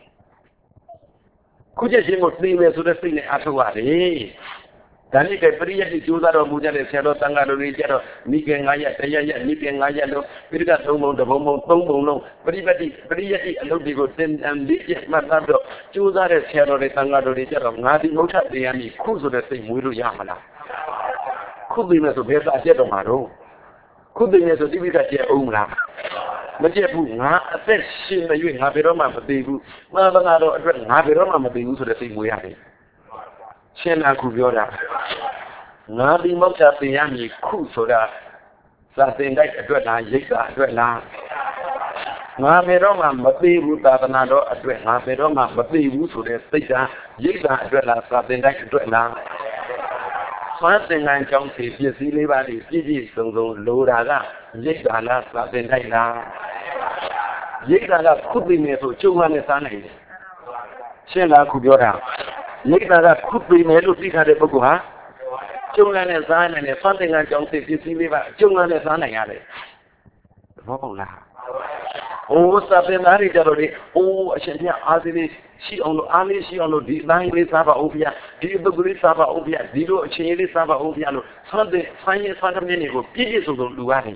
ခုချက်ချင်းကိုသိမယ်ဆိုတဲ့စိတ်နဲ့အားထုတ်ရတယ်ဒါနဲ့ကပရိယတ်ကြီးကျိုးသားတော်မူကြတဲ့ဆရာတော်တန်ဃာတော်တွေကြတော့မိကေ9ရက်တရားရက်နိကေ9ရက်လုံးပိဋက3ပုံတပုံပုံ3ပုံလုံးပရိယတ်ကြီးအလုပ်တွေကိုသင်တန်လေးရက်မှတ်သားတော့ကျိုးသားတဲ့ဆရာတော်တွေတန်ဃာတော်တွေကြတော့ငါဒီမုတ်ထတရားကြီးခုဆိုတဲ့စိတ်မွေးလို့ရမလားခုသိမယ်ဆိုဘယ်သာကျက်တော့မှာတော့ခုသိမယ်ဆိုတိပိဋကကျက်အောင်မလားမကျက်ဘူးငါအသက်ရှင်နေ၍ငါဘယ်တော့မှမသိဘူးမာသနာတော်အတွက်ငါဘယ်တော့မှမသိဘူးဆိုတဲ့စိတ်မွေးရတယ်ရှင်းလားခုပြောတာငါဒီမောက္ခပင်ရမည်ခုဆိုတာစာသင်တိုက်အတွက်လားရိတ်တာအတွက်လားငါဘယ်တော့မှမသိဘူးသာသနာတော်အတွက်ငါဘယ်တော့မှမသိဘူးဆိုတဲ့စိတ်ဓာတ်ရိတ်တာအတွက်လားစာသင်တိုက်အတွက်လားဆွမ်းသင်္ကန်းကြောင့်ဖြည့်ပစ္စည်းလေးပါးတွေပြည့်ပြည့်စုံစုံလိုတာကရိတ်တာလားစာသင်တိုက်လားရိတ်တာကခုသိနေဆိုကျုံမှနဲ့စားနိုင်တယ်ရှင်းလားခုပြောတာရိတ်တာကခုသိနေလို့သိထားတဲ့ပုဂ္ဂိုလ်ဟာကျုံနဲ့စားနိုင်တယ်ဆွမ်းသင်္ကန်းကြောင့်ဖြည့်ပစ္စည်းလေးပါးကျုံနဲ့စားနိုင်ရတယ်ဘောပေါက်လားအိုးစာပင်သားတွေကြတော့လေအိုးအရှင်ဘုရားအားသေးလေးရှိအောင်လို့အားလေးရှိအောင်လို့ဒီအတိုင်းလေးစားပါဦးဘုရားဒီအပုဂ္ဂိုလ်လေးစားပါဦးဘုရားဒီလိုအချိန်လေးစားပါဦးဘုရားလို့ဆွမ်းရင်ဆွမ်းတဲ့နေ့ကိုပြည့်ပြည့်စုံစုံလူရတယ်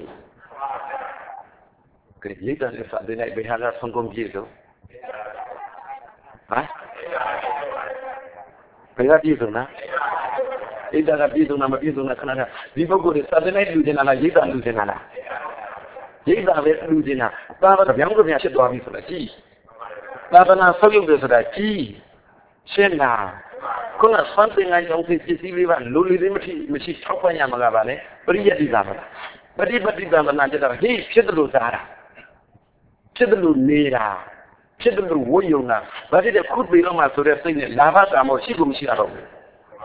ကဲရိတ်တာနဲ့စာတဲ့နေ့ဘယ်ဟာကဆုံးကုန်ပြည့်စုံဟမ်ဘယ်ကပြည့်စုံလားရိတ်တာကပြည့်စုံတာမပြည့်စုံတာခဏခဏဒီပုဂ္ဂိုလ်တွေစာတဲ့နေ့လူကျင်လားရိတ်တာလူကျင်လားရိတ်တာပဲလူကျင်တာသာဝတ္တဗျောင်းကပြန်ဖြစ်သွားပြီဆိုတာကြည့်သာသနာဆောက်ရုပ်တယ်ဆိုတာကြည့်ရှင်းလားခုနဆွမ်းသင်္ကန်းကြောင့်ပစ္စည်းလေးပါလူလေးတွေမရှိထောက်ပံ့ရမှာကပါလေပရိယတ်တိသာမလားပฏิပတ်တိသာမနာကျတော့ဟေးဖြစ်တယ်လို့စားတာဖြစ်တယ်လို့နေတာဖြစ်တယ်လို့ဝိယုံတာဘာဖြစ်တဲ့ခုပေတော့မှဆိုတဲ့စိတ်နဲ့လာဘတာမို့ရှိကုန်မရှိတော့ဘူး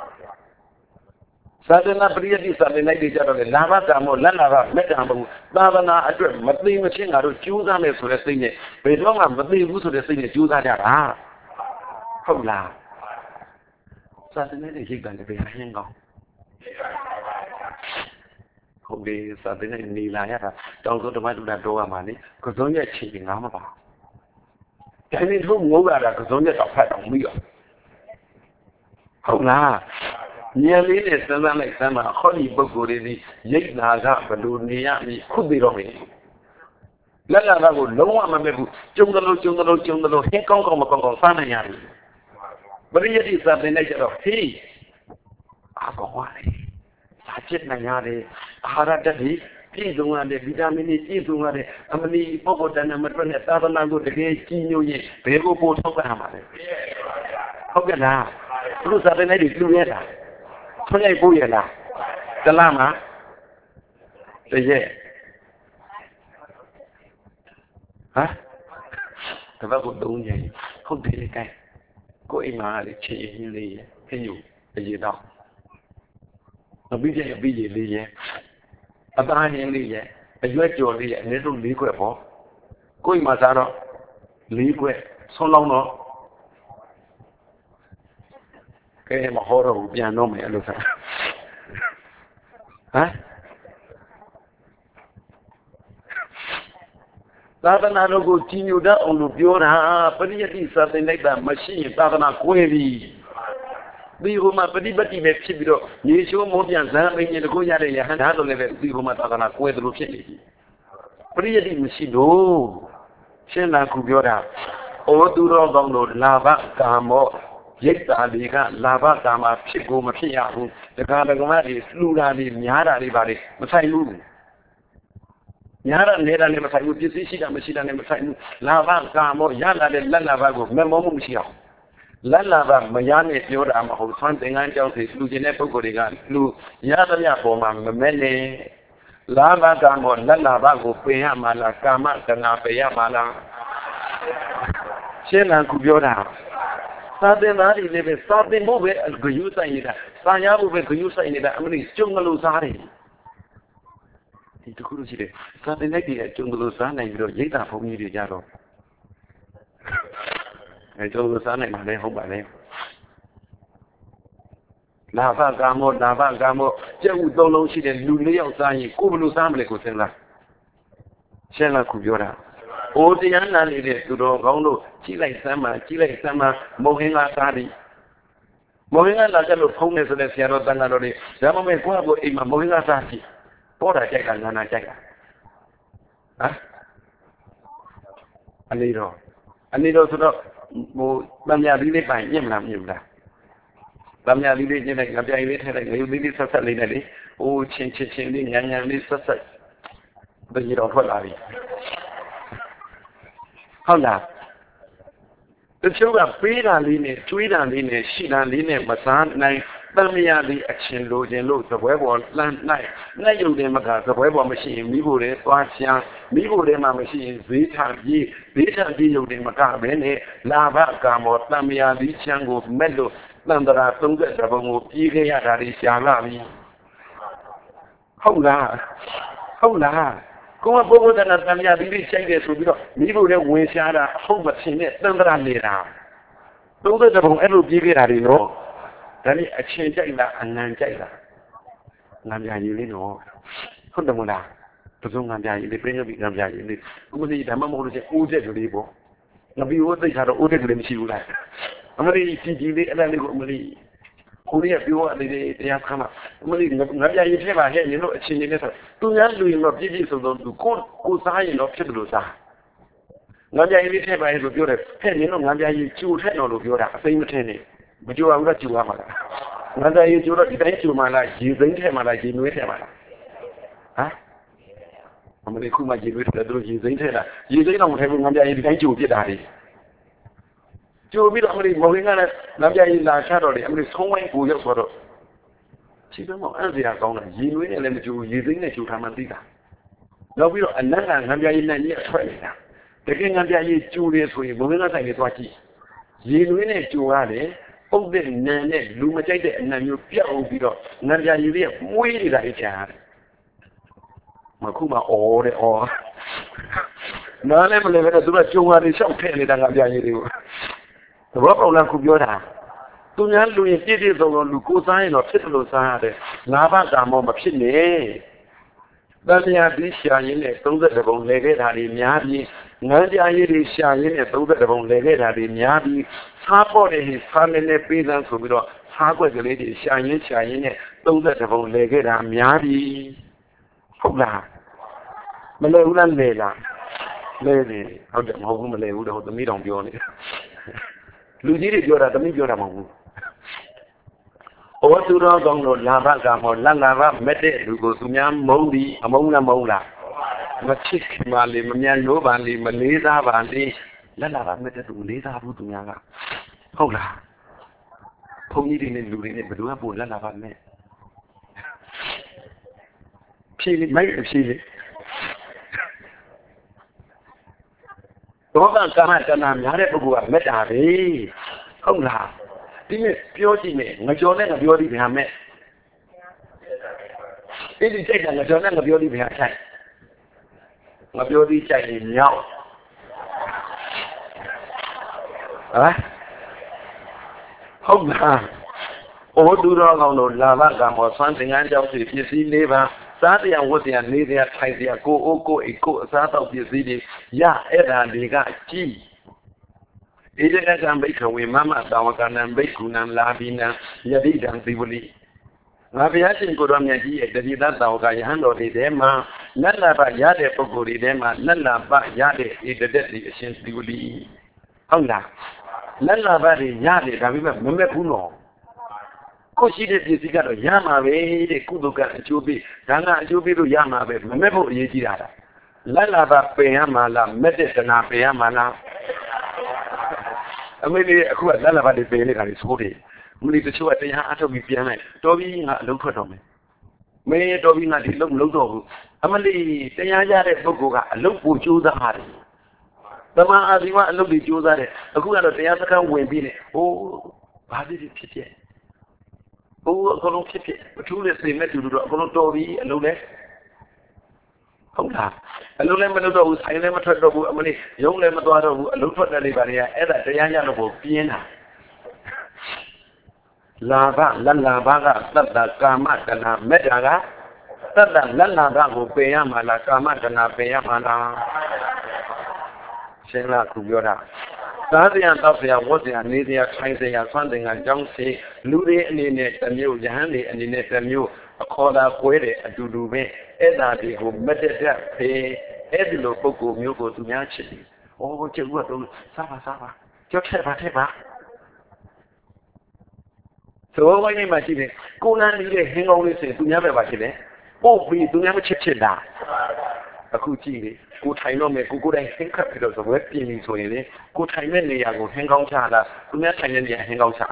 သာသနာပရိယတ်တိစာပေလိုက်ကြတော့လေလာဘတာမို့လက်လာဘမက်ကံဘူးသာသနာအတွက်မသိမချင်းငါတို့ကြိုးစားမယ်ဆိုတဲ့စိတ်နဲ့ဘယ်တော့မှမသိဘူးဆိုတဲ့စိတ်နဲ့ကြိုးစားကြတာဟုတ်လားစာသနာနဲ့ရိတ်တယ်ဘယ်ဟင်းကောင်းဟုတ်တယ်စာသနာနေလာရတာတောင်စိုးဓမ္မတုဒ္ဒတော်ရမှာလေကစုံရဲ့ချိန်ငါမပါဒါနဲ့တို့ငိုးလာတာကစုံရဲ့တော့ဖတ်အောင်ပြီးတော့ဟုတ်လားဉာဏ်လေးနဲ့စဉ်းစားလိုက်စမ်းပါဟောဒီပုဂ္ဂိုလ်တွေဒီရိတ်နာကဘလို့နေရမည်ခုသိတော့မယ်လက်လာဘကိုလုံးဝမမဲ့ဘူးကျုံတယ်လို့ဟင်းကောင်းကောင်းမကောင်းစားနိုင်ရတယ်ပရိယတိစာသင်လိုက်ကြတော့ဟေးအားကောင်းပါလေစားချက်နိုင်ရတယ်အာဟာရဓာတ်တွေပြည့်စုံရတယ်ဗီတာမင်တွေပြည့်စုံရတယ်အမလီပုဂ္ဂိုလ်တဏ္ဍမတွက်နဲ့သာသနာကိုတကယ်ကြီးညိုရင်ဘယ်ကိုပို့ထောက်ရမှာလဲဟုတ်ကဲ့လားဘုလို့စာသင်လိုက်တွေပြုရတာထွန်းရိုက်ပို့ရလားတလားမှာတရက်တပတ်ကို3ကြိမ်ဟုတ်တယ်ကဲကိုအိမ်မှာလေချေရင်းလေးခင်းယူအရေးတော့မပြီးကြပြီးကြီးလေးရဲ့အသားရင်းလေးရဲ့အရွက်ကြော်လေးရဲ့အနည်းဆုံး4ခွက်ပေါ့ကိုအိမ်မှာစားတော့4ခွက်ဆုံးလောင်းတော့ကဲမဟောတော့ဘူးပြန်တော့မယ်အဲ့လိုစားသာသနာတော်ကိုကြီးညိုတတ်အောင်လို့ပြောတာပရိယတိစာသင်လိုက်တာမရှိရင်သာသနာကွဲပြီဒီဟိုမှာပฏิပတ်တိပဲဖြစ်ပြီးတော့ရေချိုးမိုးပြန်ဇံအင်းကြီးတခုရတဲ့ရဟန်းသားတော်လည်းပဲဒီဟိုမှာသာသနာကွဲတယ်လို့ဖြစ်နေပြီပရိယတိမရှိလို့ရှင်းလာခုပြောတာဩသူတော်ကောင်းတို့လာဘကာမောရိတ်တာတွေကလာဘကာမဖြစ်ကိုမဖြစ်ရဘူးတခါတကမတွေလှူတာတွေများတာတွေပါလေမဆိုင်ဘူးညာရနေတာလည်းမဆိုင်ဘူးပစ္စည်းရှိတာမရှိတာလည်းမဆိုင်ဘူးလာဘကာမောရလာတဲ့လက်လာဘကိုမမောမှုမရှိအောင်လက်လာဘမရနဲ့ပြောတာမဟုတ်သွမ်းသင်္ကန်းကြောင့်စီလူကျင်တဲ့ပုဂ္ဂိုလ်တွေကလူရသမျှပေါ်မှာမမဲ့နဲ့လာဘကာမောလက်လာဘကိုပင်ရမှာလားကာမတဏှာပယ်ရမှာလားရှင်းလန်းခုပြောတာသာသနာ့ဒီလည်းပဲသာသင်ဖို့ပဲဂရုစိုက်နေတာစာရဖို့ပဲဂရုစိုက်နေတာအမလေးကျုံလို့စားတယ်ဒီတခုလို့ရှိတယ်သာသနာ့ဒီအကျုံလို့စားနိုင်ပြီးတော့ရိတ်တာဘုန်းကြီးတွေကြတော့ကျုံလို့စားနိုင်မှာလည်းဟုတ်ပါလေလာဘကာမောကျက်ဥသုံးလုံးရှိတဲ့လူ၄ယောက်စားရင်ကိုဘယ်လိုစားမလဲကိုစဉ်းစားရှင်းလားခုပြောတာအိုတရားနာနေတဲ့သူတော်ကောင်းတို့ကြီးလိုက်စမ်းပါမုံဟင်းကစားသည်မုံဟင်းကလာကြလို့ဖုံးနေဆိုတဲ့ဆရာတော်တန်ခါတော်တွေဒါမှမဟုတ်ကိုယ့်ကိုအိမ်မှာမုံဟင်းကစားကြည့်ပေါ်တာကြိုက်တာငါနာကြိုက်တာအနေတော့ဆိုတော့ဟိုတမ်းမြသီးလေးပိုင်ညစ်မလားတမ်းမြသီးလေးညစ်လိုက်ငါပြိုင်လေးထည့်လိုက်ငရုတ်သီးလေးဆက်လေးနဲ့လေဟိုချင်းလေးညံလေးဆက်ဘယ်တော့ထွက်လာပြီဟုတ်လားတချို့ကပေးတာလေးနဲ့ကျွေးတာလေးနဲ့ရှိတာလေးနဲ့မစားနိုင်တမ်းမြသည်အချင်းလိုခြင်းလို့သပွဲပေါ်လှမ်းနိုင်ရုံတင်မကသပွဲပေါ်မရှိရင်မိဖို့တဲ့သွားချမ်းမိဖို့တဲ့မှာမရှိရင်ဈေးထပြေးရုံတင်မကပဲနဲ့လာဘကာမောတမ်းမြသည်ချမ်းကိုမဲ့လို့တန်တရာ30ပုံကိုပြေးခဲ့ရတာတွေရှာလာပြီဟုတ်လားကိုယ်ကပုဂ္ဂိုလ်တဏ္ဍတမ်းမြသည်လေးဆိုင်တယ်ဆိုပြီးတော့မိဖို့တဲ့ဝင်ရှားတာအဟုတ်မထင်နဲ့တန်တရာနေတာ30ပုံအဲ့လိုပြေးခဲ့တာတွေနော်ဒါလေးအချင်းကြိုက်လားအနံကြိုက်လားငံပြာရည်လေးနော်ဟုတ်တယ်မလားပစုံငံပြာရည်လေးပြင်းပြီးငံပြာရည်လေးဥပဒေဓမ္မမဟုတ်လို့ရှိရင်အိုးတဲ့ကလေးပေါ့ငပီဟိုသိချာတော့အိုးတဲ့ကလေးမရှိဘူးလားအမလေးကြီးလေးအဲ့ဒါလေးကိုအမလေးကိုရီးယားပြောရတယ်တရားခါမှာအမလေးငံပြာရည်ဖြစ်ပါဟဲ့နင်တို့အချင်းချင်းနဲ့ဆိုသူများလူရင်တော့ပြည့်စုံသူကိုစားရင်တော့ဖြစ်တယ်လို့စားငံပြာရည်ဖြစ်ပါရဲ့လို့ပြောတယ်ဟဲ့နင်တို့ငံပြာရည်ကျူထက်တော့လို့ပြောတာအသိမထင်နဲ့မကြိုအောင်တော့ကြိုရမှာလားငါသားရေကြိုတော့ဒီတိုင်းကြိုမှလားရေသိမ်းထဲမှာလားရေနွေးထဲမှာလားအမလေးခုမှရေနွေးထဲတို့ရေသိမ်းထဲလားရေသိမ်းတော့မထဲဘူးငါပြရေဒီတိုင်းကြိုပြစ်တာလေကြိုပြီးတော့အမလေးမဝင်ကလည်းငါပြရေလာချတော့လေအမလေးဆုံးဝိုင်းကိုရောက်တော့ချီးတော့အဲ့ဒီကကောင်းတာရေနွေးနဲ့လည်းမကြိုရေသိမ်းနဲ့ကြိုထားမှသိတာနောက်ပြီးတော့အနက်ကငါပြရေနဲ့ကြီးအထွက်နေတာတကယ်ငါပြရေကြိုတယ်ဆိုရင်မဝင်ကဆိုင်လေးသွားကြည့်ရေနွေးနဲ့ကြိုရတယ်ပုတ်တဲ့နံနဲ့လူမကြိုက်တဲ့အနံမျိုးပြောက်ပြီးတော့ငံပြာရည်လေးမွေးနေတာလေးချာရတယ်မခုမှနားလည်းမလဲပဲသူကကြုံရတယ်ရှောက်ထည့်နေတာငံပြာရည်တွေကိုသဘောပေါက်လားခုပြောတာသူများလူရင်ပြည့်စုံတော့လူကိုစားရင်တော့ဖြစ်လို့စားရတယ်ငါးပါးကာမောမဖြစ်နဲ့တန်မြာပြီးရှာရင်းနဲ့30ပုံလဲခဲ့တာတွေများပြီးငန်းပြားရည်တွေရှာရင်းနဲ့30ပုံလဲခဲ့တာတွေများပြီးစားပေါ်တဲ့စားနဲ့ပေးသန်းဆိုပြီးတော့စားွက်ကလေးတွေရှာရင်းနဲ့30ပုံလဲခဲ့တာများပြီးဟုတ်လားမလဲဘူးလားလဲလား Lady, how the home lay would hold the meat on Bioni. Luigi, you're at the meat you're among. Over to the Lava or Lava, Mete, who goes to Miam Modi, among the Mola. Machik, Mali, Mian Novali, Malisa, Vandi, Lala, Mete to Lisa Butunaga. Hola. Pony didn't do it, but do a bull Lava me. Chili, make a chili. Đó là cả hai cả nam nhá đấy bố mẹ trả đi không là tí mẹပြောgì mẹ người cho nên làပြောđi về hàm mẹ cái gì chạy là người cho nên làပြောđi về hàm chạy màပြောđi chạy thì nhau đấy không là ô đu đó còn đồ là bác cả một sáng tiếng Anh trong sự chia sẻ này và sáng thì ông có tiền này thì thay thì cô sáng tạo chia sẻ đi ya era đi cái chi ý là cái làm bây giờ vì mama đào cái làm bây giờ làm la đi nè giờ đi đang đi vui mà bây giờ chính cô làm nhà gì để đi đào cái hàng đồ đi để mà nên là bà giá để phục vụ đi để mà nên là bà giá để để đi xin đi vui không là nên là bà đi giá để làm việc mà mình không cô chỉ để gì cả rồi giá mà về để cô đâu cả chú bị thằng nào chú bị rồi giá mà về mình phải gì gì đó là bà phải mà làm mấy cái nào phải mà làm mình đi cô là bà đi về này cái số đi mình đi chú ở đây hả tôi bị biến này tôi bị ngã lâu thôi rồi mình tôi bị ngã thì lâu rồi mình đi đây hả ra đây cô cả lâu phụ chú ra hà tao mà anh mà lâu đi chú ra đây cô là đây hả cái quên bị này ô bà đi thì chết ô con nó chết chú lên xem mấy chú được con nó to đi lâu đấy không là lâu lên mà nó đâu sai lên mà thoát đâu mà đi giống lên mà toa đâu lâu thoát ra đi bà này ấy là cái nhà nó bộ piên à là ba cái tất cả kama cái nào mấy cái tất cả là ba bộ piên mà là kama cái nào piên mà là xem là cũng biết à đó thì anh ta phải học gì anh đi khai gì anh phân định anh trong si lưu đi anh này tận nhiều giang đi anh này tận nhiều khó đã quay để anhดูvề ấy là thì cũng mất đấy thì ấy thì lúc bố cũng nhiều của tụi nhá chị ô chứ vừa tôi sao mà cho thế bà số cái này mà chị này cô nàng đi để hình ông đi xem tụi nhá về bà chị đấy ô vì tụi nhá mới chết đã aku chỉ cô thấy nó mẹ cô đang hình khắc cái đó rồi biết mình rồi đấy cô thấy nó này à cô hình công trả là tụi nhá thấy nó này hình công trả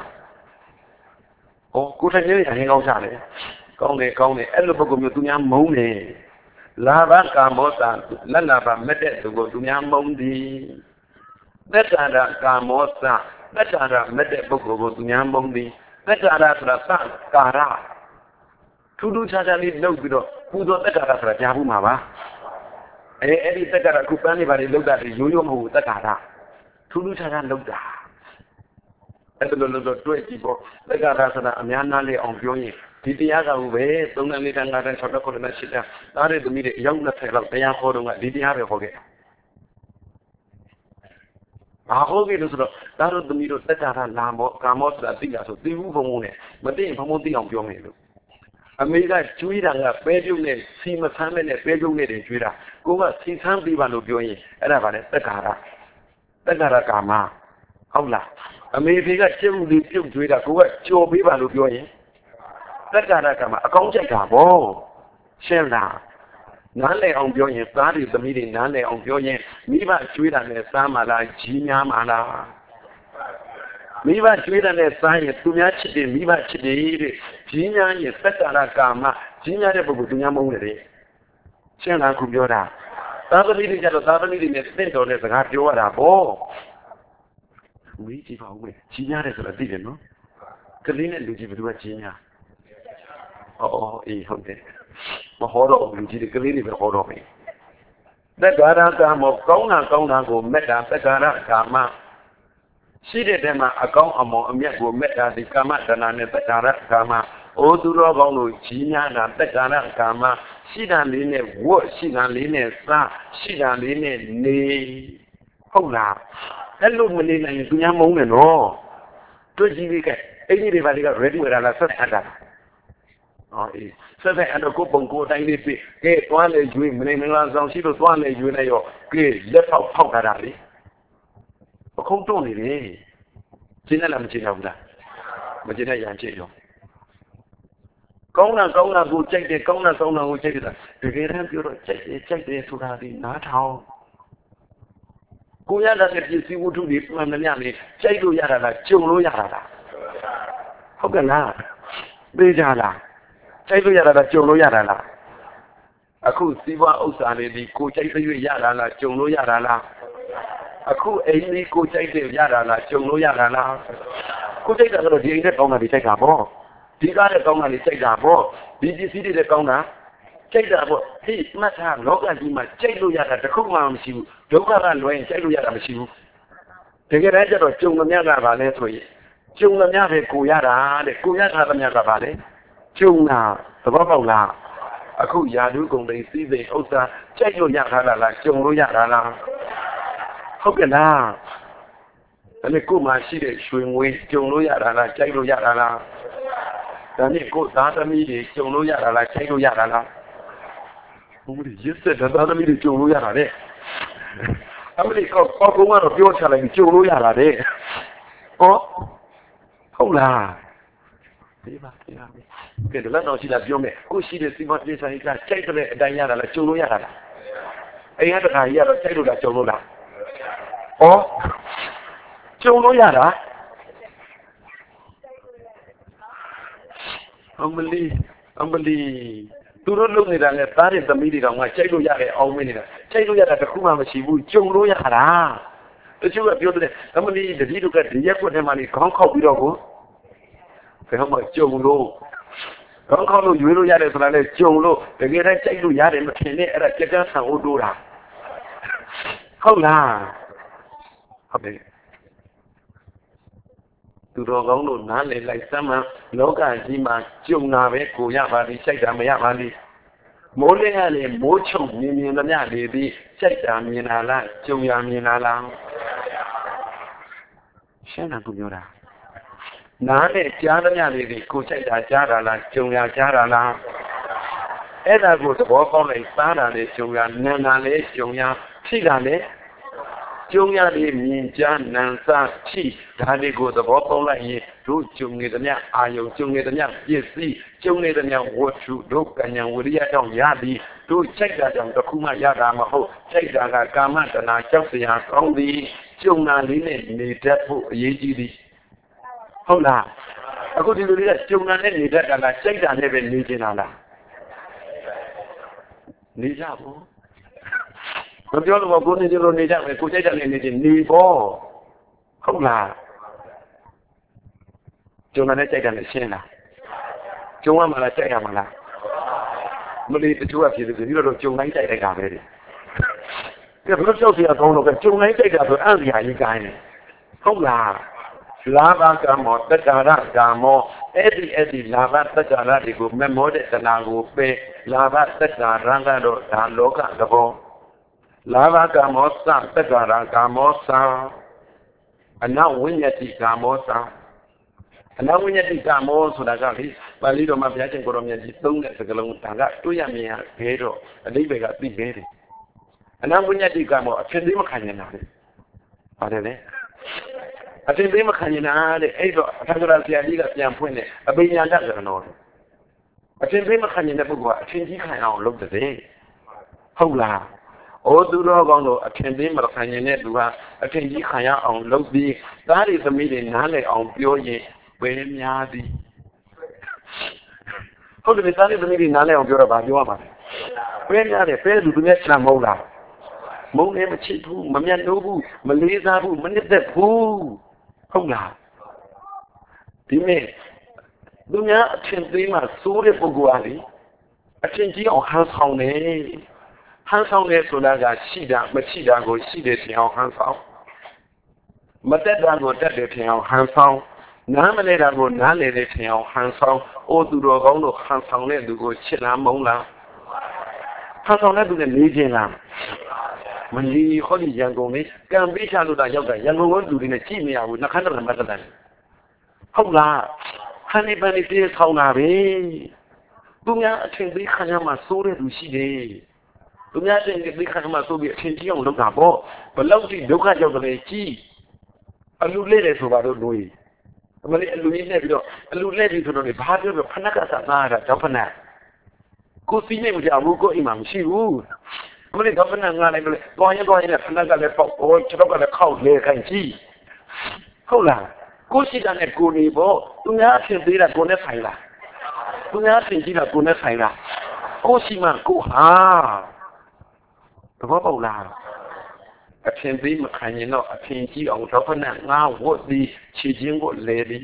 ô cô thấy nó này hình công trả đấy con này em lúc bố cũng nhiều tụi nhá mông này là bác cả một sản là bà mất đấy tụi tụi nhá mông đi tất cả là cả một sản tất cả là mất đấy bố của tụi nhá mông đi tất cả là sản cả ra thu cha đi đâu cái đó thu đó tất cả là nhà mà ba ấy đi tất cả là cục này bà đi lâu đã thì yếu mà tất cả là thu cha lâu đã em lo tôi chỉ bảo tất cả là anh nhà nào lấy ông biểu nhỉ thì cái về tôi nói đang làm sao đó còn là chuyện đó đó là mình để giống là phải làm cái nhà khó đúng không đi về khó cái khó cái đó đó là mình tất cả là làm cả một là tính là số tiêu phong này mà tính phong tiêu ông biểu này America chú ý rằng là bé trung này khi mà sang bên này bé trung này để chú ý rằng cô mà khi sang đi vào biểu nhỉအဲ့ဒါပါတယ်tất cả là cả mà không là America chung đi chung chú ý rằng cô mà cho biết vào biểu nhỉ tất cả là cả mà không chạy cả bố xem là nán này ông biểu nhỉ ta thì tụi mình nán này ông biểu nhỉ mỹ bạn chú ý rằng là sao mà là chỉ nhà mà là mỹ bạn chú ý rằng là sao thì tụi nhá chỉ để mỹ bạn chỉ để chỉ nhà thì tất cả là cả mà chỉ nhà để phục vụ tụi nhá mong này đấy xem là cũng biểu ra ta vẫn đi cho ta vẫn đi để tên đồ này sẽ biểu ra bố mỹ chỉ bảo người chỉ nhà để là gì đấy nó cái lý này lưu chỉ phải chỉ nhà ý không thế mà họ đâu lưu chỉ cái lý này phải họ đâu vậy tất cả là cả một công năng của mẹ đã tất cả là cả mà chỉ để mà công ở một miệng của mẹ đã thì cả mà đàn này tất cả là cả mà ô tu lo công rồi chỉ nhà là tất cả là cả mà chỉ là lý này vợ chỉ là lý này sa chỉ là lý này nề không là cái lúc mình đi này tụi nhà mông này nó tôi chỉ vì cái ấy đi vào đi cái ready rồi là rất là 哦，现在按照各本各单的比，给端来追，没能让上西头端来追那哟，给一泡干啥的，我空中的嘞，现在咱们接受不啦？我现在也接受。công năng của chạy để công năng của chạy được từ cái đó kiểu chạy để thu ra thì nó thao cô nhà là cái gì cũng thu đi mà nó nhà này chạy đuổi ra là chung lối ra là không cần là bây giờ là chạy đuổi ra là chung lối ra là aku siwa usa này thì cô chạy đuổi ra là chung lối ra là aku ấy đi cô chạy đuổi ra là chung lối ra là cô chạy ra rồi thì anh công là đi chạy cả bộဒီကားတဲ့ကောင်းတာလေးစိတ်တာပေါ့ဒီပစ္စည်းတွေကောင်းတာစိတ်တာပေါ့ဟိမှတ်ထားလောကကြီးမှာစိတ်လို့ရတာတစ်ခုမှမရှိဘူးဒုက္ခကလွယ်ရင်စိတ်လို့ရတာမရှိဘူးတကယ်တမ်းကျတော့ကြုံမမြတ်ကပါလဲဆိုရင်ကြုံမမြတ်ပဲကိုရတာတဲ့ကိုရတာသမျှကပါလဲကြုံတာသဘောပေါက်လားအခုယာဓုကုန်သိစည်းစိမ်ဥစ္စာစိတ်လို့ရတာလားကြုံလို့ရတာလားဟုတ်ကဲ့လားဒါနဲ့ကိုမှရှိတဲ့ရွှေငွေကြုံလို့ရတာလားစိတ်လို့ရတာလားဒါနဲ့ကိုသားသမီးတွေကြုံလို့ရတာလားချိန်လို့ရတာလားဘုရားရစ်တဲ့သားသမီးတွေကြုံလို့ရတာတဲ့အမလီကောကုန်းကတော့ပြောချလိုက်ကြုံလို့ရတာတဲ့ဟောဟုတ်လားဒီပါကဲတော့တော့ရှိတာပြောမယ်ကိုရှိတဲ့စီမံကိန်းဆိုင်ကချိန်တဲ့အတိုင်းရတာလားကြုံလို့ရတာလားအိမ်ကတခါကြီးကတော့ချိန်လို့လားကြုံလို့လားဟောကြုံလို့ရတာအမလီသူတို့လုပ်နေတာနဲ့သားတဲ့သမီးတွေတော့ငါချိန်လို့ရတယ်အောင်မင်းနေတာချိန်လို့ရတာတခုမှမရှိဘူးကြုံလို့ရတာတချို့ကပြောတယ်အမလီတတိတို့ကဒီရက်ကွက်ထဲမှာနေခေါင်းခောက်ပြီးတော့ကိုဘယ်မှကြုံလို့ခေါင်းခောက်လို့ရွေးလို့ရတယ်ဆိုတာလေကြုံလို့တကယ်တမ်းချိန်လို့ရတယ်မထင်နဲ့အဲ့ဒါကြက်ကြမ်းဆန်ဦးတိုးတာဟုတ်လားဟုတ်တယ်သူတော်ကောင်းတို့နားလည်လိုက်စမ်းမှလောကကြီးမှာကြုံတာပဲကိုရပါသည်စိတ်တာမရပါသည်မိုးလင်းကလည်းမိုးချုပ်မြင်သမျှလေသည်စိတ်တာမြင်လာလားကြုံရမြင်လာလားရှင်းတာကိုပြောတာနားနဲ့ကြားသမျှလေသည်ကိုစိတ်တာကြားတာလားကြုံရကြားတာလားအဲ့ဒါကိုသဘောပေါက်လိုက်စားတာလေကြုံရနာတာလေကြုံရထိတာလေကျုံရလေးမြင်ကြားနံစာချိဒါလေးကိုသဘောပေါက်လိုက်ရင်တို့ကျုံနေသမျှအာယုံကျုံနေသမျှပစ္စည်းကျုံနေသမျှဝတ္ထုတို့ကဉ္ဉဝရိယကြောင့်ရသည်တို့ချိန်တာကြောင့်တစ်ခုမှရတာမဟုတ်ချိန်တာကကာမတဏှာကြောက်စရာကောင်းသည်ကျုံနာလေးနဲ့နေတတ်ဖို့အရေးကြီးသည်ဟုတ်လားအခုဒီလိုလေးကကျုံနာနဲ့နေတတ်တာလားချိန်တာနဲ့ပဲနေကျင်တာလားနေကြဘူးမပြောလို့ကိုနေကြလို့နေကြမယ်ကိုစိတ်တက်နေနေချင်းနေပေါ့ဟုတ်လားကျုံနဲ့စိတ်တက်နေရှင်းလားကျုံရမှာလားစိတ်ရမှာလားမလီတချို့ကဖြစ်ပြီးတော့ကျုံတိုင်းစိတ်တက်တာပဲတဲ့ကဲဘယ်လိုကြောက်စရာကောင်းတော့ကကျုံတိုင်းစိတ်တာဆိုအံ့စရာကြီးကိုင်းတယ်ဟုတ်လားလာဘကမောတက္ကရာကာမောအဲ့ဒီလာဘတက္ကရာတွေကိုမမောတဲ့တဏှာကိုပယ်လာဘတက္ကရာကတော့ဒါလောကသဘောလာဘကာမောသတက္ကရာကာမောသအနဝိညတိကာမောသအနဝိညတိကာမောဆိုတာကလေပါဠိတော်မှာဘုရားရှင်ကိုရောမြတ်ကြီးသုံးတဲ့စကားလုံးဒါကတွေးရမြင်ရခဲတော့အတိပ္ပယ်ကသိခဲတယ်အနဝိညတိကာမောအထင်သေးမခံနိုင်တာလေပါတယ်လေအထင်သေးမခံနိုင်တာတဲ့အဲ့တော့အထက်ကရာဆရာကြီးကပြန်ဖွင့်တယ်အပိညာတကရဏောအထင်သေးမခံနိုင်တဲ့ပုဂ္ဂိုလ်ကအထင်ကြီးခံအောင်လုပ်တယ်ဟုတ်လားဩသူတော်ကောင်းတို့အထင်သေးမခံနိုင်တဲ့သူကအထင်ကြီးခံရအောင်လုပ်ပြီးသားတွေသမီးတွေနားလည်အောင်ပြောရင်ဘယ်များသည်ဟုတ်တယ်သားတွေသမီးတွေနားလည်အောင်ပြောတော့ဗာပြောရမှာဘယ်များတယ်ဘယ်လူတွေနဲ့စံမဟုတ်လားမုန်းလည်းမချစ်ဘူးမမြတ်လို့ဘူးမလေးစားဘူးမနစ်သက်ဘူးဟုတ်လားဒီမဲ့သူများအထင်သေးမှစိုးတဲ့ပုဂ္ဂိုလ်အားလေအထင်ကြီးအောင်ဟန်ဆောင်တယ်ဟန်ဆောင်တယ်ဆိုတာကရှိတာမရှိတာကိုရှိတယ်ထင်အောင်ဟန်ဆောင်မတက်တာကိုတက်တယ်ထင်အောင်ဟန်ဆောင်နားမလဲတာကိုနားလဲတယ်ထင်အောင်ဟန်ဆောင်အိုသူတော်ကောင်းတို့ဟန်ဆောင်တဲ့သူကိုချစ်လားမုန်းလားဟန်ဆောင်တဲ့သူနဲ့နေခြင်းလားမလီခေါ်ဒီရန်ကုန်လေးကံပေးချလို့တာရောက်တာရန်ကုန်ကလူတွေနဲ့ကြည့်မရဘူးနှခမ်းတရမတ်တန်ဟုတ်လားဟန်နေပန်နေပြေးဆောင်တာပဲသူများအထင်သေးခံရမှစိုးတဲ့လူရှိတယ်သူများတင်သေးခံရမှစိုးပြီးအထင်ကြီးအောင်လုပ်တာပေါ့ဘလောက်ထိဒုက္ခရောက်တယ်ကြီးအလူလဲတယ်ဆိုပါတော့လူကြီးအမလေးအလူကြီးနဲ့ပြီးတော့အလူလဲပြီးဆိုတော့ဘာပြောဖနက်ကစားသားရတာတော့ဖနက်ကိုစီးနေမကြဘူးကိုအိမ်မှာမရှိဘူးအမလေးတော့ဖနက်ငါလိုက်လို့တွားရင်နဲ့ဖနက်ကလည်းပေါက်တော့ခြေတော့ကလည်းခောက်လေခိုင်းကြီးဟုတ်လားကိုရှိတာနဲ့ကိုနေပေါ့သူများအထင်သေးတာကိုနဲ့ဆိုင်လားသူများအထင်ကြီးတာကိုနဲ့ဆိုင်လားကိုရှိမှကိုဟာသဘောပေါက်လားအထင်သေးမခံရင်တော့အထင်ကြီးအောင်တော့ဖနက်ငါဝတ်ပြီးခြေချင်းကိုလဲပြီး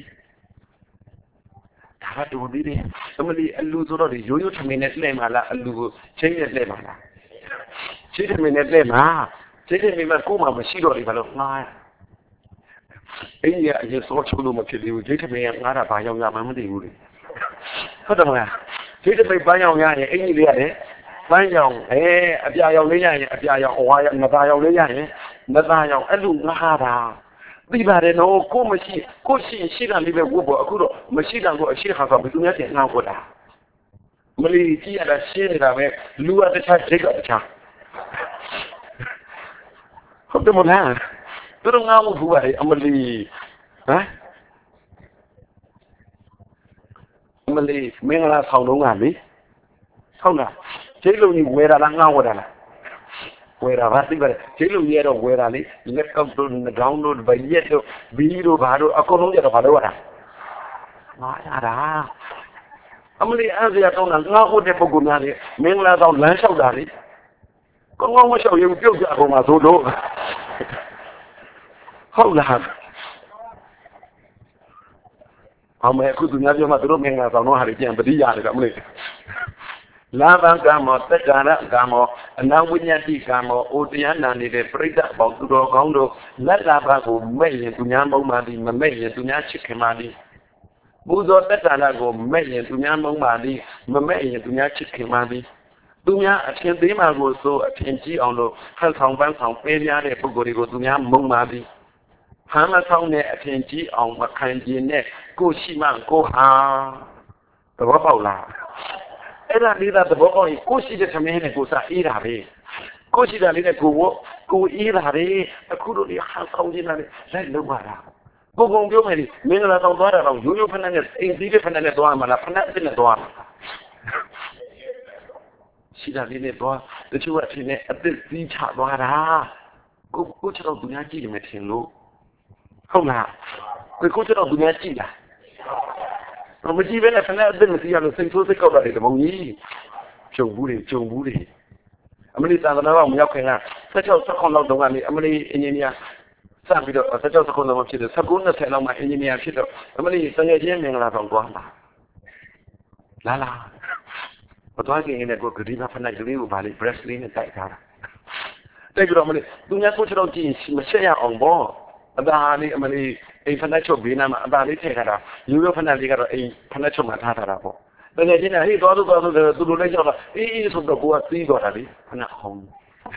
ဒါကတူသေးတယ်အမလေးအလူဆိုတော့ရိုးရိုးထမင်းနဲ့လှည့်မှာလားအလူကိုချင်းနဲ့လှည့်မှာလားချင်းထမင်းနဲ့လှည့်မှာချင်းထမင်းမှာကိုမှမရှိတော့လေဘာလို့ငားအင်းရအရင်စောချိုးလို့မဖြစ်သေးဘူးချင်းထမင်းကငားတာဘာရောက်ရမှမသိဘူးလေဟုတ်တယ်မလားချင်းထမင်းဘာရောက်ရရင်အင်းကြီးလေးရတယ်ပန်းရောင်အပြာရောင်လေးရရင်အပြာရောင်အဝါရောင်ငသားရောင်လေးရရင်ငသားရောင်အဲ့လိုငားတာသိပါတယ်နော်ကိုမရှိကိုရှိတာလေးပဲဝတ်ဖို့အခုတော့မရှိတာကိုအရှိခါဆိုဘယ်သူများတင်ငါ့ဝတ်တာမလီကြည့်ရတာရှင်းနေတာပဲလူကတခြားစိတ်ကတခြားဟုတ်တယ်မလားသူတို့ငါ့ဝတ်ဘူးပါလေအမလီဟမ်အမလီမင်္ဂလာဆောင်တော့ကလေဟုတ်လားကျိတ်လုံးကြီးဝယ်တာလားငါ့ဝတ်တာလားဝယ်တာပါသိပါတယ်ကျိတ်လုံးကြီးတော့ဝယ်တာလေလက်ကောက်တို့ဒေါင်းတို့ဗရက်တို့ဘီတို့ဘာတို့အကုန်လုံးကြတော့ဘာလို့ရတာငါရတာအမလေးအားစရာတောင်းတာငါဟုတ်တဲ့ပုဂ္ဂိုလ်များလေမင်္ဂလာဆောင်လမ်းလျှောက်တာလေကောင်းကောင်းမလျှောက်ရင်ပြုတ်ကြကုန်မှာသို့လို့ဟုတ်လားအမေအခုသူများပြောမှသူတို့မင်္ဂလာဆောင်တော့ဟာတွေပြန်ပတိရတယ်အမလေးလာဘကံမောတက္ကရာကံမောအနာဝိညာတိကံမောအိုတရားနာနေတဲ့ပြိဿပေါင်းသူတော်ကောင်းတို့လက်လာဘကိုမဲ့ရင်သူများမုံပါသည်မမဲ့ရင်သူများချစ်ခင်ပါသည်ဘုဇောတက္ကရာကိုမဲ့ရင်သူများမုံပါသည်မမဲ့ရင်သူများချစ်ခင်ပါသည်သူများအထင်သေးမှကိုဆိုအထင်ကြီးအောင်လို့ဖတ်ဆောင်ပန်းဆောင်ပေးရတဲ့ပုဂ္ဂိုလ်တွေကိုသူများမုံပါသည်ဟမ်းမဆောင်တဲ့အထင်ကြီးအောင်မခံကျင်တဲ့ကိုရှိမှကိုဟာသဘောပေါက်လားအဲ့ဒါလေးသာသဘောပေါက်ရင်ကိုရှိတဲ့သမီးနဲ့ကိုစားအေးတာပဲကိုရှိတာလေးနဲ့ကိုအေးတာပဲအခုတို့ဒီဟာဆောင်ခြင်းနဲ့လိုက်လုံးပါလားကိုကုံပြောမယ်လေမင်္ဂလာဆောင်သွားတာတော့ရိုးရိုးဖက်နဲ့အိမ်စည်းတဲ့ဖက်နဲ့သွားမှာလားဖက်နဲ့အစ်နဲ့သွားမှာရှိတာလေးနဲ့သွားတချို့ကအထင်နဲ့အစ်စည်းချသွားတာကိုချတော့သူများကြည့်တယ်မထင်လို့ဟုတ်လားကိုချတော့သူများကြည့်တာမကြည့်ပဲနဲ့ဖက်နဲ့အစ်မစီရလို့စိတ်ဆိုးစိတ်ကောက်တာတွေတမုံကြီးကြုံဘူးတွေအမလီသာသနာ့ဘောင်မရောက်ခင်က16 19လောက်တုန်းကနေအမလီအင်ဂျင်နီယာစပြီးတော့16 19လောက်မှဖြစ်တယ်19 20လောက်မှအင်ဂျင်နီယာဖြစ်တော့အမလီတငယ်ချင်းမင်္ဂလာဆောင်သွားမှာလာမသွားခင်နဲ့ကိုဂရီနာဖနိုင်ကလေးကိုဗာလေ bracelet နဲ့တိုက်ထားတာတိုက်ပြီးတော့အမလီသူများကိုချတော့ကြည့်မဆက်ရအောင်ပေါ့အသာလေးအမလီအိမ်ဖက်ချုပ်ဘေးနားမှာအသာလေးထည့်ထားတာရိုးရိုးဖက်လေးကတော့အိမ်ဖက်ချုပ်မှာထားတာပေါ့တကယ်ချင်းဟေးသွားသူတို့လည်းကြောက်တာအေးဆိုတော့ကိုကသိတော့တာလေခဏဟောင်း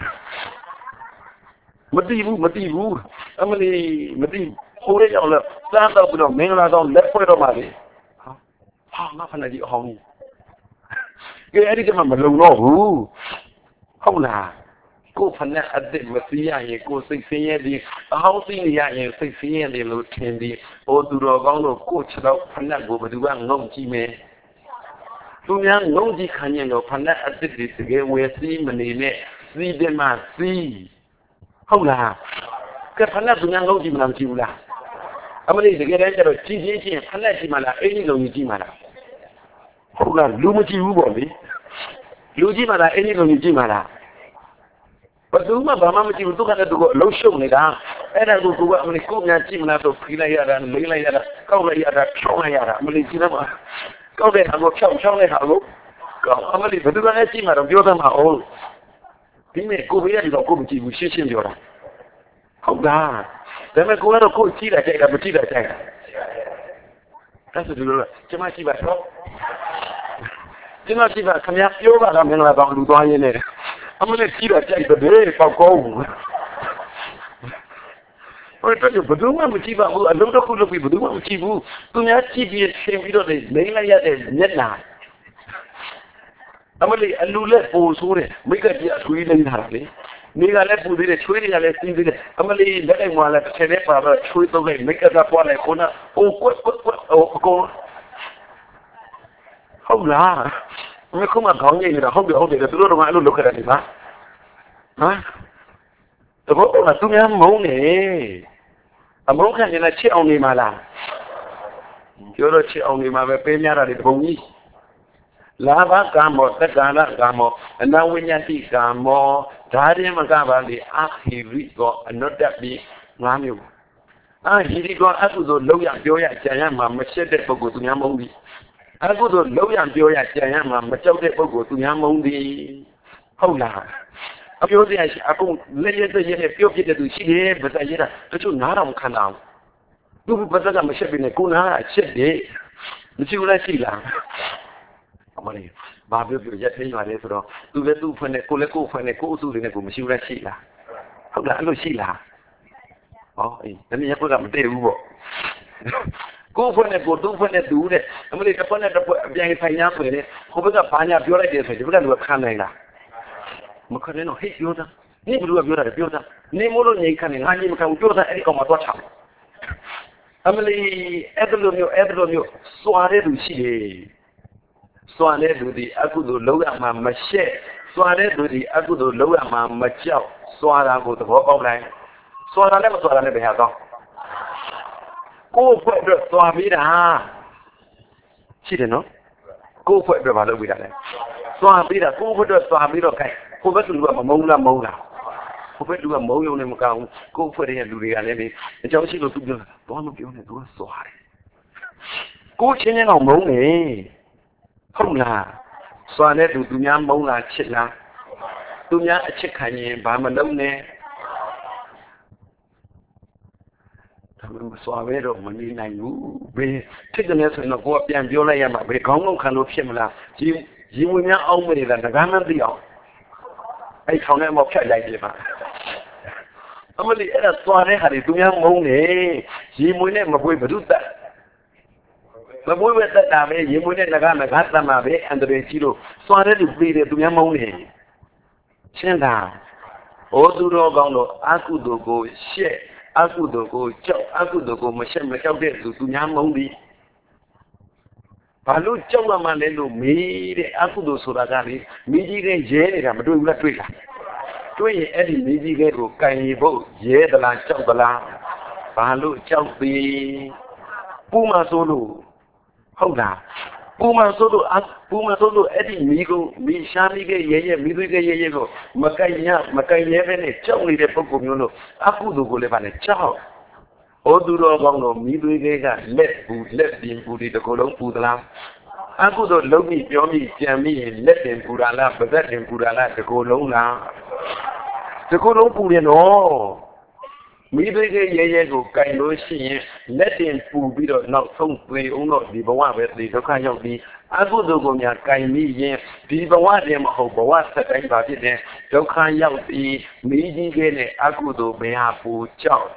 မတိဘူးအမလီမတိဟိုလေးရောက်လဲစားတော့ပြီးတော့မင်္ဂလာဆောင်လက်ဖွဲ့တော့မှလေဟာငါဖက်ကြီးအဟောင်းကြီးကဲအဲ့ဒီကမှမလုံတော့ဘူးဟုတ်လားကိုဖက်အစ်စ်မသိရရင်ကိုစိတ်ဆင်းရဲသည်အဟောင်းသိရရင်စိတ်ဆင်းရဲတယ်လို့ထင်ပြီးဟိုသူတော်ကောင်းတို့ကိုခြေတော့ဖက်ကိုဘယ်သူကငုံကြည့်မယ်သူများငုံကြည့်ခံရင်တော့ဖက်အစ်စ်တွေတကယ်ဝယ်စီးမနေနဲ့စီးတယ်မှစီးဟုတ်လားကဲဖက်သူများငုံကြည့်မလားမကြည့်ဘူးလားအမလေးတကယ်တမ်းကျတော့ကြည့်ချင်းဖက်ကြည့်မှလားအင်းကြီးလုံးကြီးကြည့်မှလားဟုတ်လားလူမကြည့်ဘူးပေါ့လေလူကြည့်မှလားအင်းကြီးလုံးကြီးကြည့်မှလားဘယ်သူမှဘာမှမကြည့်ဘူးသူကလည်းသူကအလုံးရှုံနေတာအဲ့ဒါကိုကအမလေးကိုများကြည့်မလားဆိုဖိလိုက်ရတာလိမ့်လိုက်ရတာကောက်လိုက်ရတာဖြောင်းလိုက်ရတာအမလေးကြည့်တော့ကောက်တဲ့ဟာကိုဖြောင်းတဲ့ဟာကိုအမလေးဘယ်သူကလည်းကြည့်မှတော့ပြောသမှာအောင်ဒီနေ့ကိုဘေးရတယ်တော့ကိုမကြည့်ဘူးရှင်းပြောတာဟုတ်လားဒါပေမဲ့ကိုကတော့ကိုကြည့်တာကြိုက်တာမကြည့်တာကြိုက်တာဒါဆိုဒီလိုကျမကြည့်ပါတော့ကျမကြည့်ပါခင်ဗျာပြောပါတော့မင်္ဂလာဆောင်လူသွားရင်းနဲ့အမလေးကြည့်တာကြိုက်တယ်ပေါက်ကောင်းဘူးဟိုတော့ဘယ်သူမှမကြည့်ပါဘူးအလုံးတစ်ခုလုပ်ပြီးဘယ်သူမှမကြည့်ဘူးသူများကြည့်ပြီးဆင်ပြီးတော့လိမ့်လိုက်ရတဲ့မျက်နှာ Amali alule po sure mika ji athui lai thale ni ga le pu de chhui ni ga le ti de amali le kai ma la thele pa ba chui to gai mika da pa lai kona o ko không là mới không mà có gì là không được tôi đâu mà lúc cái này mà hả tôi có là tôi nhắm mẫu nè mẫu cái này là chiếc ông này mà làm chưa được chiếc ông này mà về bên nhà là để bông nhỉ lá bát cà mò tất cả là cà mò anh đang với nhà thì cà mò trái đi mà cà bà thì ác thì vị có anh nó đẹp đi ngon nhiều thì có ác rồi lâu dạng tiêu dạng chả mà sẽ đẹp bông của tôi nhắm mẫu đi aku tu lâu yang biểu ya chả mà cháu đấy bao gồm tụi nhà mông đi không là biểu thì aku lấy cái gì này biểu thì tụi chị đấy bây giờ là tôi chú nã làm khăn nào tôi bây giờ làm cái này cô nã chết đấy mình chịu lại gì làm mà này bà biểu ya thấy ngoài đấy rồi tôi về tôi phần này cô tôi này cũng chịu lại gì là không là anh gì là cái này tôi làm đều bộ cô phân này tôi phân này đủ đấy, mà đây cái phân này là bây giờ phải nhá phải đấy, không biết là bao nhiêu biểu lại đấy phải, chứ cái luật khăn này là, mà khăn này nó hết biểu ra, ní biểu ra biểu ra, ní mỗi lần nhảy khăn này ngay như mà khăn biểu ra, ấy còn mà toa chậm, mà đây em luôn xóa đấy đủ gì, xóa đấy đủ đi, aku đủ lâu mà chết, xóa đấy đủ đi, aku đủ lâu mà chết, xóa ra cô tôi bảo này, xóa ra này bây giờ đâu cô phải được xóa bí đà chỉ để nó cô phải được vào đâu bí đà này xóa bí đà cô phải được xóa bí đà cái cô phải được mà mông là cô phải được mông yêu này một cái cô phải được đủ đi cái này cháu chỉ được được đó nó kiểu này tôi xóa cô chỉ nên làm mông này không là xóa này tụi nhà mông là chết là tụi nhà chết khai nhỉ và mình đâu nè xóa về rồi mình đi này ngủ về thích cái này nó có tiền biểu lại mà về không khăn lốp xem là chỉ muốn nhá ông mình là gán ăn đi ông ai không nghe một cái gì mà ông mình là xóa này hay tụi nhá mông này chỉ muốn này mà vui mà đút ta mà vui mà ta làm cái chỉ muốn này là gán ta mà về ăn được chỉ đồ xóa này được đi tụi nhá mông này xem nào ô tu đồ con đồ aku đồ cô xe aku đồ cô mà xem mà cháu đấy tụi nhà mông đi và lúc trong mà lên lúc mỹ đấy aku đồ số ra đi mỹ gì cái dễ này mà đôi là đôi ấy thì mỹ gì cái đồ cày bộ dễ là trong là và lúc trong thì puma solo không là puma solo ấy thì mỹ sang đi cái dễ mỹ đôi cái dễ cô mà cái nhá bên này trong đi để phục vụ nhau aku đồ cô lấy vào này cháu ô tu đồ con nó mỹ đôi cái lết tiền phụ đi được cô lớn phụ làm aku đồ lâu mỹ biểu mỹ chém mỹ lết tiền phụ ra là bớt tiền phụ ra là được cô lớn phụ liền nó mỹ đôi cái dễ của cái đối xí lết tiền phụ bị rồi nó không về ông nó đi bảo vệ đi nó khai nhau đi aku đồ của nhà cái mỹ dễ đi bảo vệ mà họ bảo vệ sẽ đánh vào cái này nó khai nhau đi mỹ gì cái này aku đồ bây giờ phụ cháu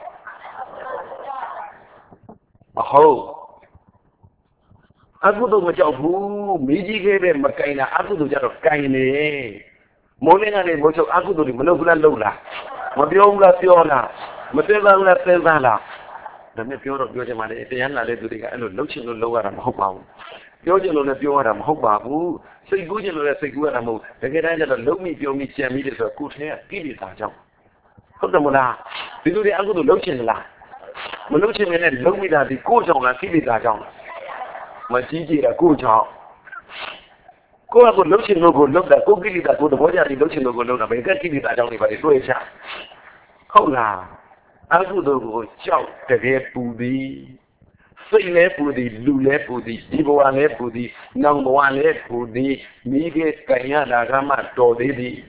aku tu macam miji ke mà cây là aku tu jadi cây này mỗi ngày này mỗi chỗ aku tu di mana bulan lâu là mà biong là mà tên là dan ni biong rồi biong macam mana itu yang ada tu di kan lâu chuyện lâu là mà không bao biong je lâu là biong là mà không bao xây gu je lâu là xây gu là mà cái này là lâu mi biong mi chém mi để rồi cụ thể cái gì ta trong không được một là ví dụ như aku tu lâu chuyện là mà lúc chuyện này lâu mi là thì cô chồng là cái gì ta trong mà chỉ là cô chọn cô là còn lúc chuyện nó còn lúc là cô cái gì là cô được có gia đình lúc chuyện nó còn lúc là mấy cái gì là trong thì phải đuôi chả không là anh cô được có chọn cái bù đi xây lẽ bù đi lù lẽ bù đi đi bộ lẽ bù đi nông bộ lẽ bù đi mấy cái nhà là cái mà đồ đi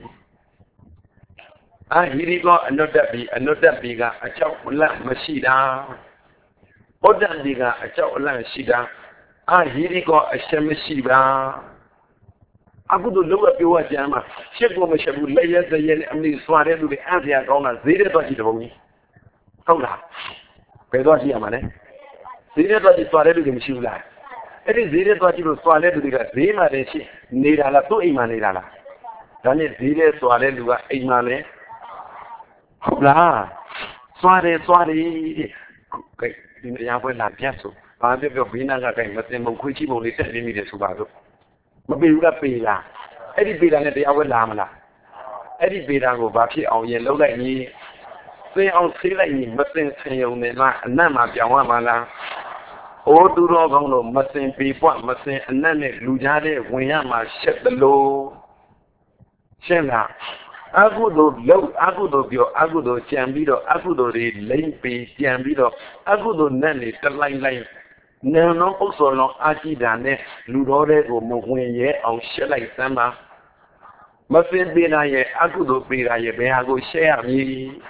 hiri có anh nó đẹp bị cả cháu là mà xí đa ở đây bị cả cháu là xí đa hiri có xem xí đa aku tu lâu ở phía trên mà xét qua mà xem lấy ra cái này anh đi xóa đấy rồi anh thì con là dễ đó chỉ được không là cái đó gì mà đấy dễ đó chỉ xóa đấy rồi mình chịu lại အဲ့ဒီဈေးထဲသွားကြည့်လို့စွာလဲသူတွေကဈေးမှာတည်းရှိနေတာလားသူ့အိမ်မှာနေတာလားဒါနဲ့ဈေးထဲစွာလဲလူကအိမ်မှာလဲဟုတ်လားစွာတယ်တဲ့ကဲဒီတရားပွဲလာပြတ်ဆိုဘာပြောဘေးနာကကဲမတင်မခွေးချိပုံလေးတက်နေမိတယ်ဆိုပါတော့မပေဘူးကပေလားအဲ့ဒီပေတာနဲ့တရားပွဲလာမလားအဲ့ဒီပေတာကိုဘာဖြစ်အောင်ရင်လှုပ်လိုက်ရင်စင်အောင်ဆေးလိုက်ရင်မစင်ဆင်ုံနဲ့မှအနတ်မှာပြောင်းရမှာလားအိုးသူတော်ကောင်းတို့မစင်ပေပွမစင်အနတ်နဲ့လူကြားတဲ့ဝင်ရမှာရှက်သလိုရှင်းလားအကုသိုလ်လုံးအကုသိုလ်ပြောအကုသိုလ်ကြံပြီးတော့အကုသိုလ်တွေလိမ့်ပေကြံပြီးတော့အကုသိုလ်နဲ့နေတလိုက်လိုက်နံလုံးပုတ်စော်လုံးအာကြည့်တာနဲ့လူတော်တွေကိုမဝင်ရဲအောင်ရှက်လိုက်စမ်းပါမစင်ပေတာရဲ့အကုသိုလ်ပေတာရဲ့ဘယ်ဟာကိုရှက်ရမည်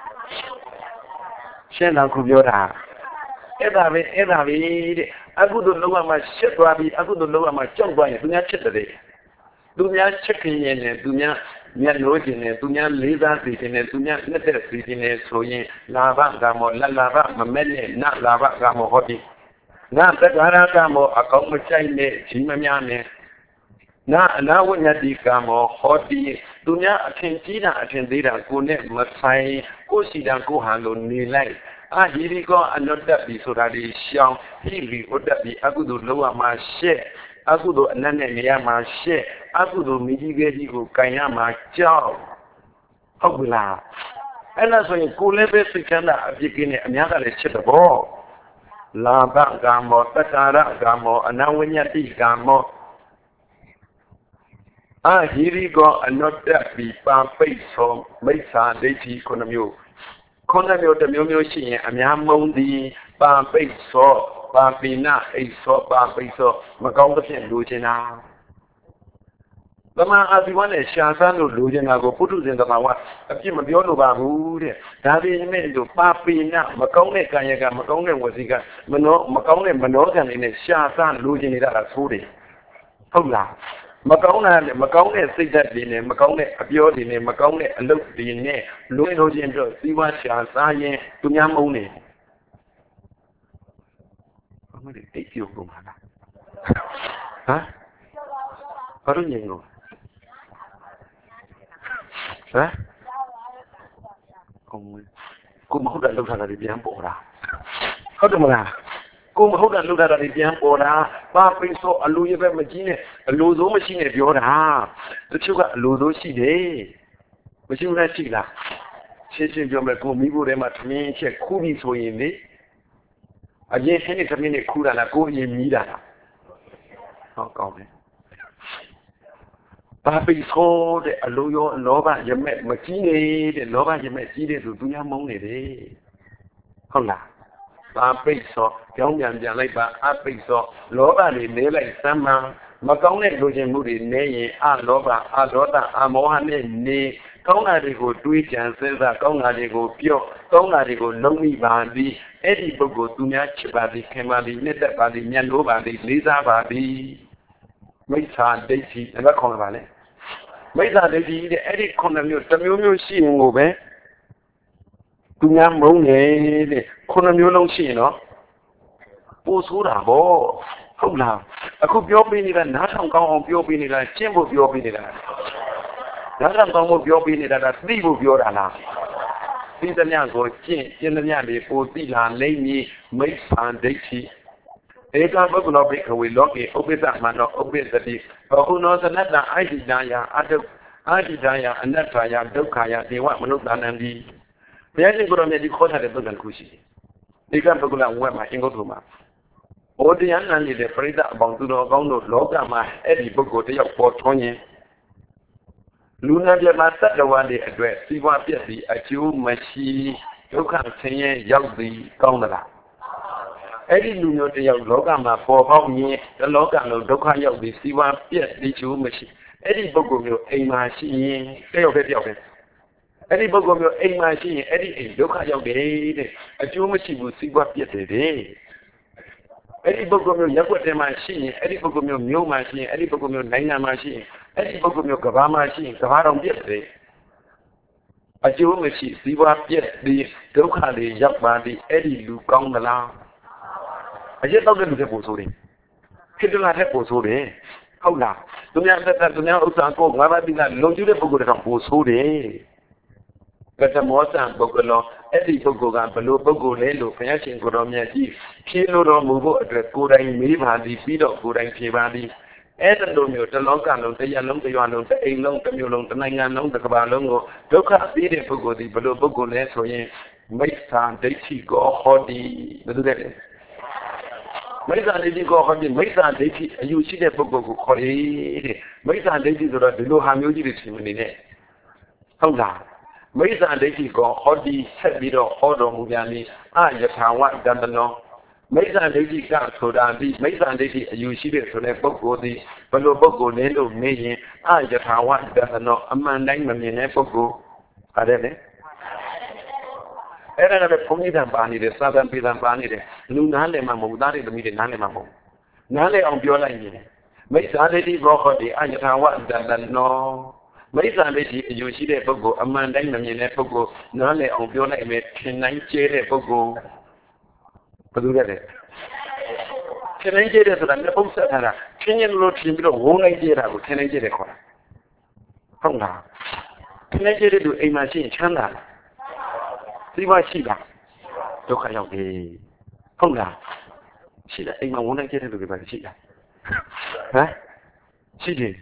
ရှင်းတော့ခုပြောတာအဲ့ဒါပဲတဲ့အကုသိုလ်လုံးဝမှရှက်သွားပြီးအကုသိုလ်လုံးဝမှကြောက်သွားရင်သူများချစ်တယ်သူများချက်ခင်ရင်နဲ့သူများမျက်လို့ခြင်းနဲ့သူများလေးစားစီခြင်းနဲ့သူများနှစ်သက်စီခြင်းနဲ့ဆိုရင်လာဘကမောလလာဘမမဲ့နဲ့နလာဘကမောဟောတိငါတက္ကရာကမောအကောင်းမချိုက်နဲ့ကြီးမများနဲ့နာအနာဝညတိကမောဟောတိသူများအထင်ကြီးတာအထင်သေးတာကိုနဲ့မဆိုင်ကိုစီတာကိုဟန်လို့နေလိုက်အာဟိရိကောအနုတ္တပိဆိုတာဒီရှောင်းဟိရိဥတ္တပိအကုသိုလ်လောကမှာရှက်အကုသိုလ်အနတ်နဲ့နေရာမှာရှက်အကုသိုလ်မိကြီးကဲကြီးကိုကင်ရမှာကြောက်ဟုတ်ပြီလားအဲ့ဒါဆိုရင်ကိုလည်းပဲစိတ်ချမ်းသာအပြစ်ကင်းနဲ့အများကလည်းချစ်တဲ့ဘောလာဘကမောတက္ကရာကမောအနာဝညတိကမောအာဟိရိကောအနုတ္တပိပါပိတ်သောမိစ္ဆာဒိဋ္ဌိခုနှစ်မျိုးတစ်မျိုးရှိရင်အများမုံသည်ပါပိတ်သောပါပိနအိသောပါပိတ်သောမကောင်းသဖြင့်လိုချင်တာတမန်အာဇီဝနဲ့ရှားစားလို့လိုချင်တာကိုပုထုဇဉ်တမန်ကအပြစ်မပြောလို့ပါဘူးတဲ့ဒါပေမဲ့လို့ပါပိနမကောင်းတဲ့ကာယကမကောင်းတဲ့ဝစီကမကောင်းတဲ့မနောကံတွေနဲ့ရှားစားလိုချင်နေတာကသိုးတယ်ဟုတ်လားမကောင်းတဲ့စိတ်ဓာတ်တွေနဲ့မကောင်းတဲ့အပြောတွေနဲ့မကောင်းတဲ့အလုပ်တွေနဲ့လွင်လို့ချင်းတော့စီးပွားရှာစားရင်သူများမုန်းနေဘာမှတိတ်ပြုတ်ကုန်ပါလားဟမ်ဘာလို့ညင်လို့ဟမ်ကိုမဟုတ်တာလောက်တာတွေပြန်ပေါ်တာဟုတ်တယ်မလားကိုမဟုတ်တာလှုပ်တာတွေပြန်ပေါ်တာပါပိတ်ဆိုအလိုရပဲမကြီးနဲ့အလိုစိုးမရှိနဲ့ပြောတာတချို့ကအလိုစိုးရှိတယ်မရှိဘူးလားရှိလားရှင်းပြောမယ်ကိုမိဖို့ထဲမှာသမင်းချက်ခူးပြီးဆိုရင်လေအရင်ဟင်းနဲ့သမင်းနဲ့ခူးတာလားကိုအရင်မြည်တာလားဟုတ်ကောင်းတယ်ပါပိတ်ဆိုတဲ့အလိုရောလောဘရမဲ့မကြီးနေတဲ့လောဘရမဲ့ကြီးတဲ့သူများမုန်းနေတယ်ဟုတ်လားပါပိတ်သောကြောင်းပြန်လိုက်ပါအပိတ်သောလောဘတွေနေလိုက်စမ်းမှမကောင်းတဲ့လိုချင်မှုတွေနေရင်အလောဘအဒေါသအမောဟနဲ့နေကောင်းတာတွေကိုတွေးကြံစဉ်းစားကောင်းတာတွေကိုပြောကောင်းတာတွေကိုလုံးမိပါသည်အဲ့ဒီပုဂ္ဂိုလ်သူများချစ်ပါသည်ခင်ပါသည်နှစ်သက်ပါသည်မြတ်လို့ပါသည်လေးစားပါသည်မိစ္ဆာဒိဋ္ဌိအဲ့ဒါခေါ်ပါလေမိစ္ဆာဒိဋ္ဌိတဲ့အဲ့ဒီခုနှစ်မျိုးတစ်မျိုးရှိရင်ကိုပဲသူများမုန်းနေတဲ့ခုနှစ်မျိုးလုံးရှိရင်တော့ပို့ဆိုးတာဗောဟုတ်လားအခုပြောပြနေတာနားထောင်ကောင်းအောင်ပြောပြနေတာကျင့်ဖို့ပြောပြနေတာနားထောင်ကောင်းဖို့ပြောပြနေတာကသိဖို့ပြောတာလားသိသမျှကိုကျင့်သမျှတွေပိုသိလာလိမ့်မည်မိစ္ဆာဒိဋ္ဌိဧကပုဂ္ဂလောဘိကဝေလောကေဥပ္ပစ္စမနောဥပ္ပစ္စတိဘဟုနောသနတ္တအာတိတယအတုအာတိတယအနတ္ထယဒုက္ခယဒေဝမနုဿာနံတိဘုရားရှင်ကိုရောမြတ်ဒီခေါ်ထားတဲ့ပုဂ္ဂိုလ်ခုရှိတယ်ဧကပုဂ္ဂလဝက်မှာအင်္ဂုတ္တမှာဩတရားနာနေတဲ့ပရိသတ်အပေါင်းသူတော်ကောင်းတို့လောကမှာအဲ့ဒီပုဂ္ဂိုလ်တယောက်ပေါ်ထွန်းရင်လူနာပြမှာတတ္တဝါတွေအတွက်စီးပွားပြည့်စည်အကျိုးမရှိဒုက္ခဆင်းရဲရောက်သည်ကောင်းသလားအဲ့ဒီလူမျိုးတယောက်လောကမှာပေါ်ပေါက်ရင်ဒီလောကလုံးဒုက္ခရောက်သည်စီးပွားပြည့်စည်ချိုးမရှိအဲ့ဒီပုဂ္ဂိုလ်မျိုးအိမ်မှာရှိရင်တယောက်ပဲအဲ့ဒီပုဂ္ဂိုလ်မျိုးအိမ်မှာရှိရင်အဲ့ဒီအိမ်ဒုက္ခရောက်တယ်တဲ့အကျိုးမရှိဘူးစီးပွားပြည့်တယ်အဲ့ဒီပုဂ္ဂိုလ်မျိုးရက်ွက်ထဲမှာရှိရင်အဲ့ဒီပုဂ္ဂိုလ်မျိုးမြို့မှာရှိရင်အဲ့ဒီပုဂ္ဂိုလ်မျိုးနိုင်ငံမှာရှိရင်အဲ့ဒီပုဂ္ဂိုလ်မျိုးကဘာမှာရှိရင်ကဘာတော်ပြည့်တယ်အကျိုးမရှိစီးပွားပြည့်တယ်ဒုက္ခတွေရောက်ပါသည်အဲ့ဒီလူကောင်းသလားအရက်တော့တဲ့လူတွေပို့ဆိုတယ်ဟ Kitula Hepo Sode. How now? Dunya Usanko, Mavadina, Lojude Bogotan Sode. But the Mosan Bogolo, Eddie Bogogan, Below Bogo Lelo, Fanching Goromia, Kilo Mugo, the Kuran Miva, the feet of Kuran Kivadi. Eden Domio, the Longan, the Yalong, the Yanon, the Along, the Mulong, the Nangan, the Cabalongo, Doka, the Bogo, the Below Bogo Leso, Mason, Daisy go Hodi, the Dede. Mason, Daisy go Hodi, Mason, Daisy, you see the Bogo Hodi, Mason, Daisy, the low Hamuji, how now? Mason, Daisy go Hodi, Heavy or Hodo Mugani, I just have one Dandano. Mason Daisy got so that the Mason Daisy, you see it to the Bogo, the Below Bogo, Nendo, Mayan, I just have one Dandano, a man named Bogo. Are they? Era the Pomida Bani, the Southern Pidan Bani, Lunale Mamu, that is the meeting Nale Mamu. Nale on Biola. Mason Daisy go Hodi, I just have one Dandano. Mason Daisy, you see the Bogo, a man named Bogo, Nale on Biola, can 9 Bogo. Can I get it? I'm the most Can you look into the whole idea? Can I get it? How now? Can I get it to a machine channel? See what she got. Look at you. How now? She that I want to get it to the she. Huh? She did.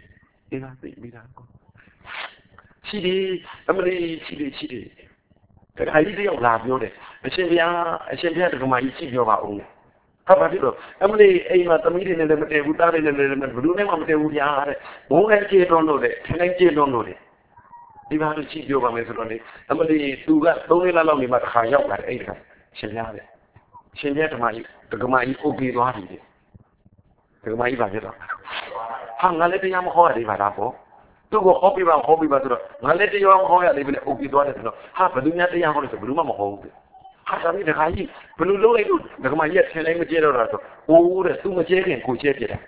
She did. She did. I did your love, you know. I said, to come and see your own. How about you? Emily, aim at the meeting in the without an element, but do never tell we are. Won't I get on it? Can I get on it? You have to see your method on it. Emily, do that, don't allow me but high up like Ada. She had to come and obey the to my Ivana. Hang a little young holiday, my apple. To go hobby, but I let the young hoya live in the Oki daughter. Half a dunya the young horse of Bluma hold. Half a little high, blue low, the my yet telling generator. Oh, the too much and could check it.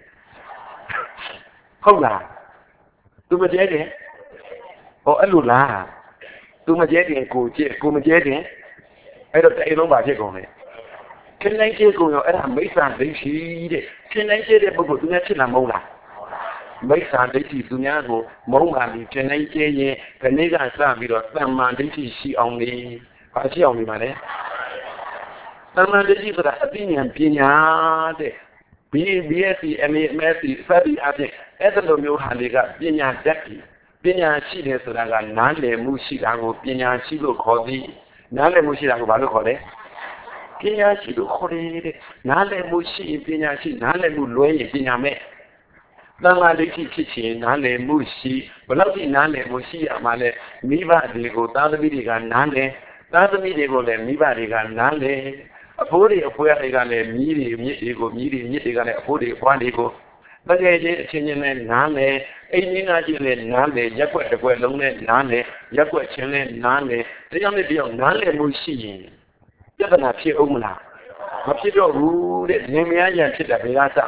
Hold on. Too much jetty? Oh, a lula. Too much jetty and could check, come jetty. I don't say no by check on it. Can I check on your Mason? They see. Can I get a book to National Mola? Mason Daisy Dunyago, Momani, Chennai, the Nega Sabi, or some man Daisy she only, she only money. Some man Daisy for the opinion, Pina, BSC, Messi, Sabi, Edomio Haliga, Pina Jackie, Pina Chile, so that Nale Mushiago, Pina Chigo Cody, Nale Mushiago Balocode, Pina Chigo Cody, Nale Mushi, Pina Chi, Nale Mulway, Pina Me. Nana Liki Kitchen, Nale Mushi, but not in Nale Mushi, Amale, Miva Digo, Dadavidiga Nale, Dadamidigo, Miva Nale, a body of where they got a meeting, a body of one ego. But they did changing Nale, a Nina Nale, Yakwa, Nale, Yakwa Chile Nale, the only deal Nale Mushi. Yabana Pia Umana. Mapito Rude, Nemia Chita.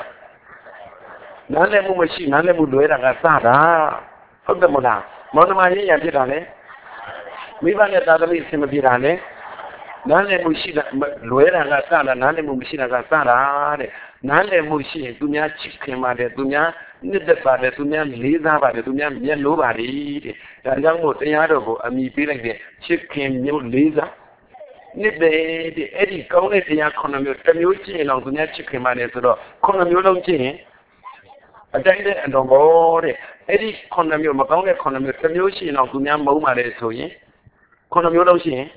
None of machine, none of Luera Gassada. How the Mona? Monamai and Pirane? We want at other means in the Pirane. None of Mushina, Luera Gassada, none of Mushina Gassada, none of Mushi, Dunya Chicken, Dunya, Nidda, Dunya, Liza, Dunya, nobody. The young Moteado, and me feeling the chicken, new Liza. Nidda, the Eddie, go at the economy, community along the net chicken, my little, economy, a day and on board Eddie economy, Macon economy, community of Dunya Moma, so ye. Economy,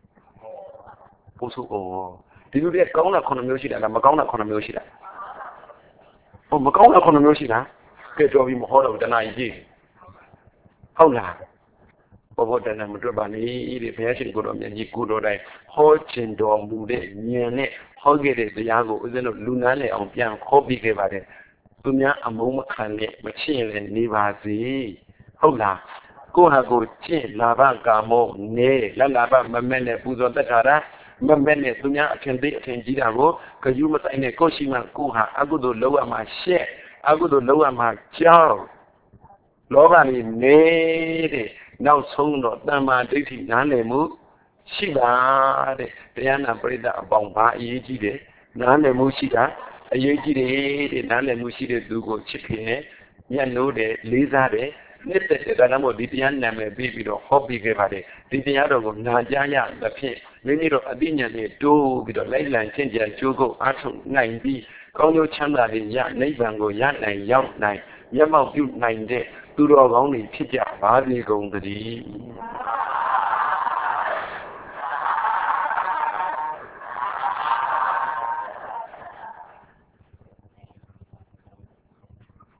also, did you get Gona economy and a Macon economy? Oh, Macon economy, get to be more of the 90. How now? Over the number of Bani, the fashion good on the good or I, Hodgin door, Mude, near net, Hogget, the Yago, then of Lunale on Pian, Hobby gave at it. Dunya a moment can let machine and Nivazi. Hola. Go have go chin, lava gamo, ne, la lava, Mamene, Buzo the Gara, Mamene, Dunya can be a Girago, because you must in a Koshima Kuha, I go to lower my share, I go to lower my jaw. Lovani ne, now soon not Dama dating Nanemu, Shiba, the Diana Breda Bomba, Nane Mushida. အရေးကြီးတယ်တဲ့နားလည်မှုရှိတဲ့သူကိုချစ်ခင်တယ်ညှဉ်းနိုးတယ်လေးစားတယ်နှစ်သက်တဲ့ဒါကြောင့်မို့ဒီတရားနာမည်ပြီးပြီးတော့ဟောပြီးခဲ့ပါတယ်ဒီတရားတော်ကိုနာကြားရသဖြင့်မိမိတို့အသိဉာဏ်နဲ့တိုးပြီးတော့လိုက်လံကျင့်ကြံကြိုးကုပ်အားထုတ်နိုင်ပြီးကောင်းကျိုးချမ်းသာတွေရနိဗ္ဗာန်ကိုရနိုင်ရောက်နိုင်မျက်မှောက်ပြုနိုင်တဲ့သူတော်ကောင်းတွေဖြစ်ကြပါစေကုန်သတည်း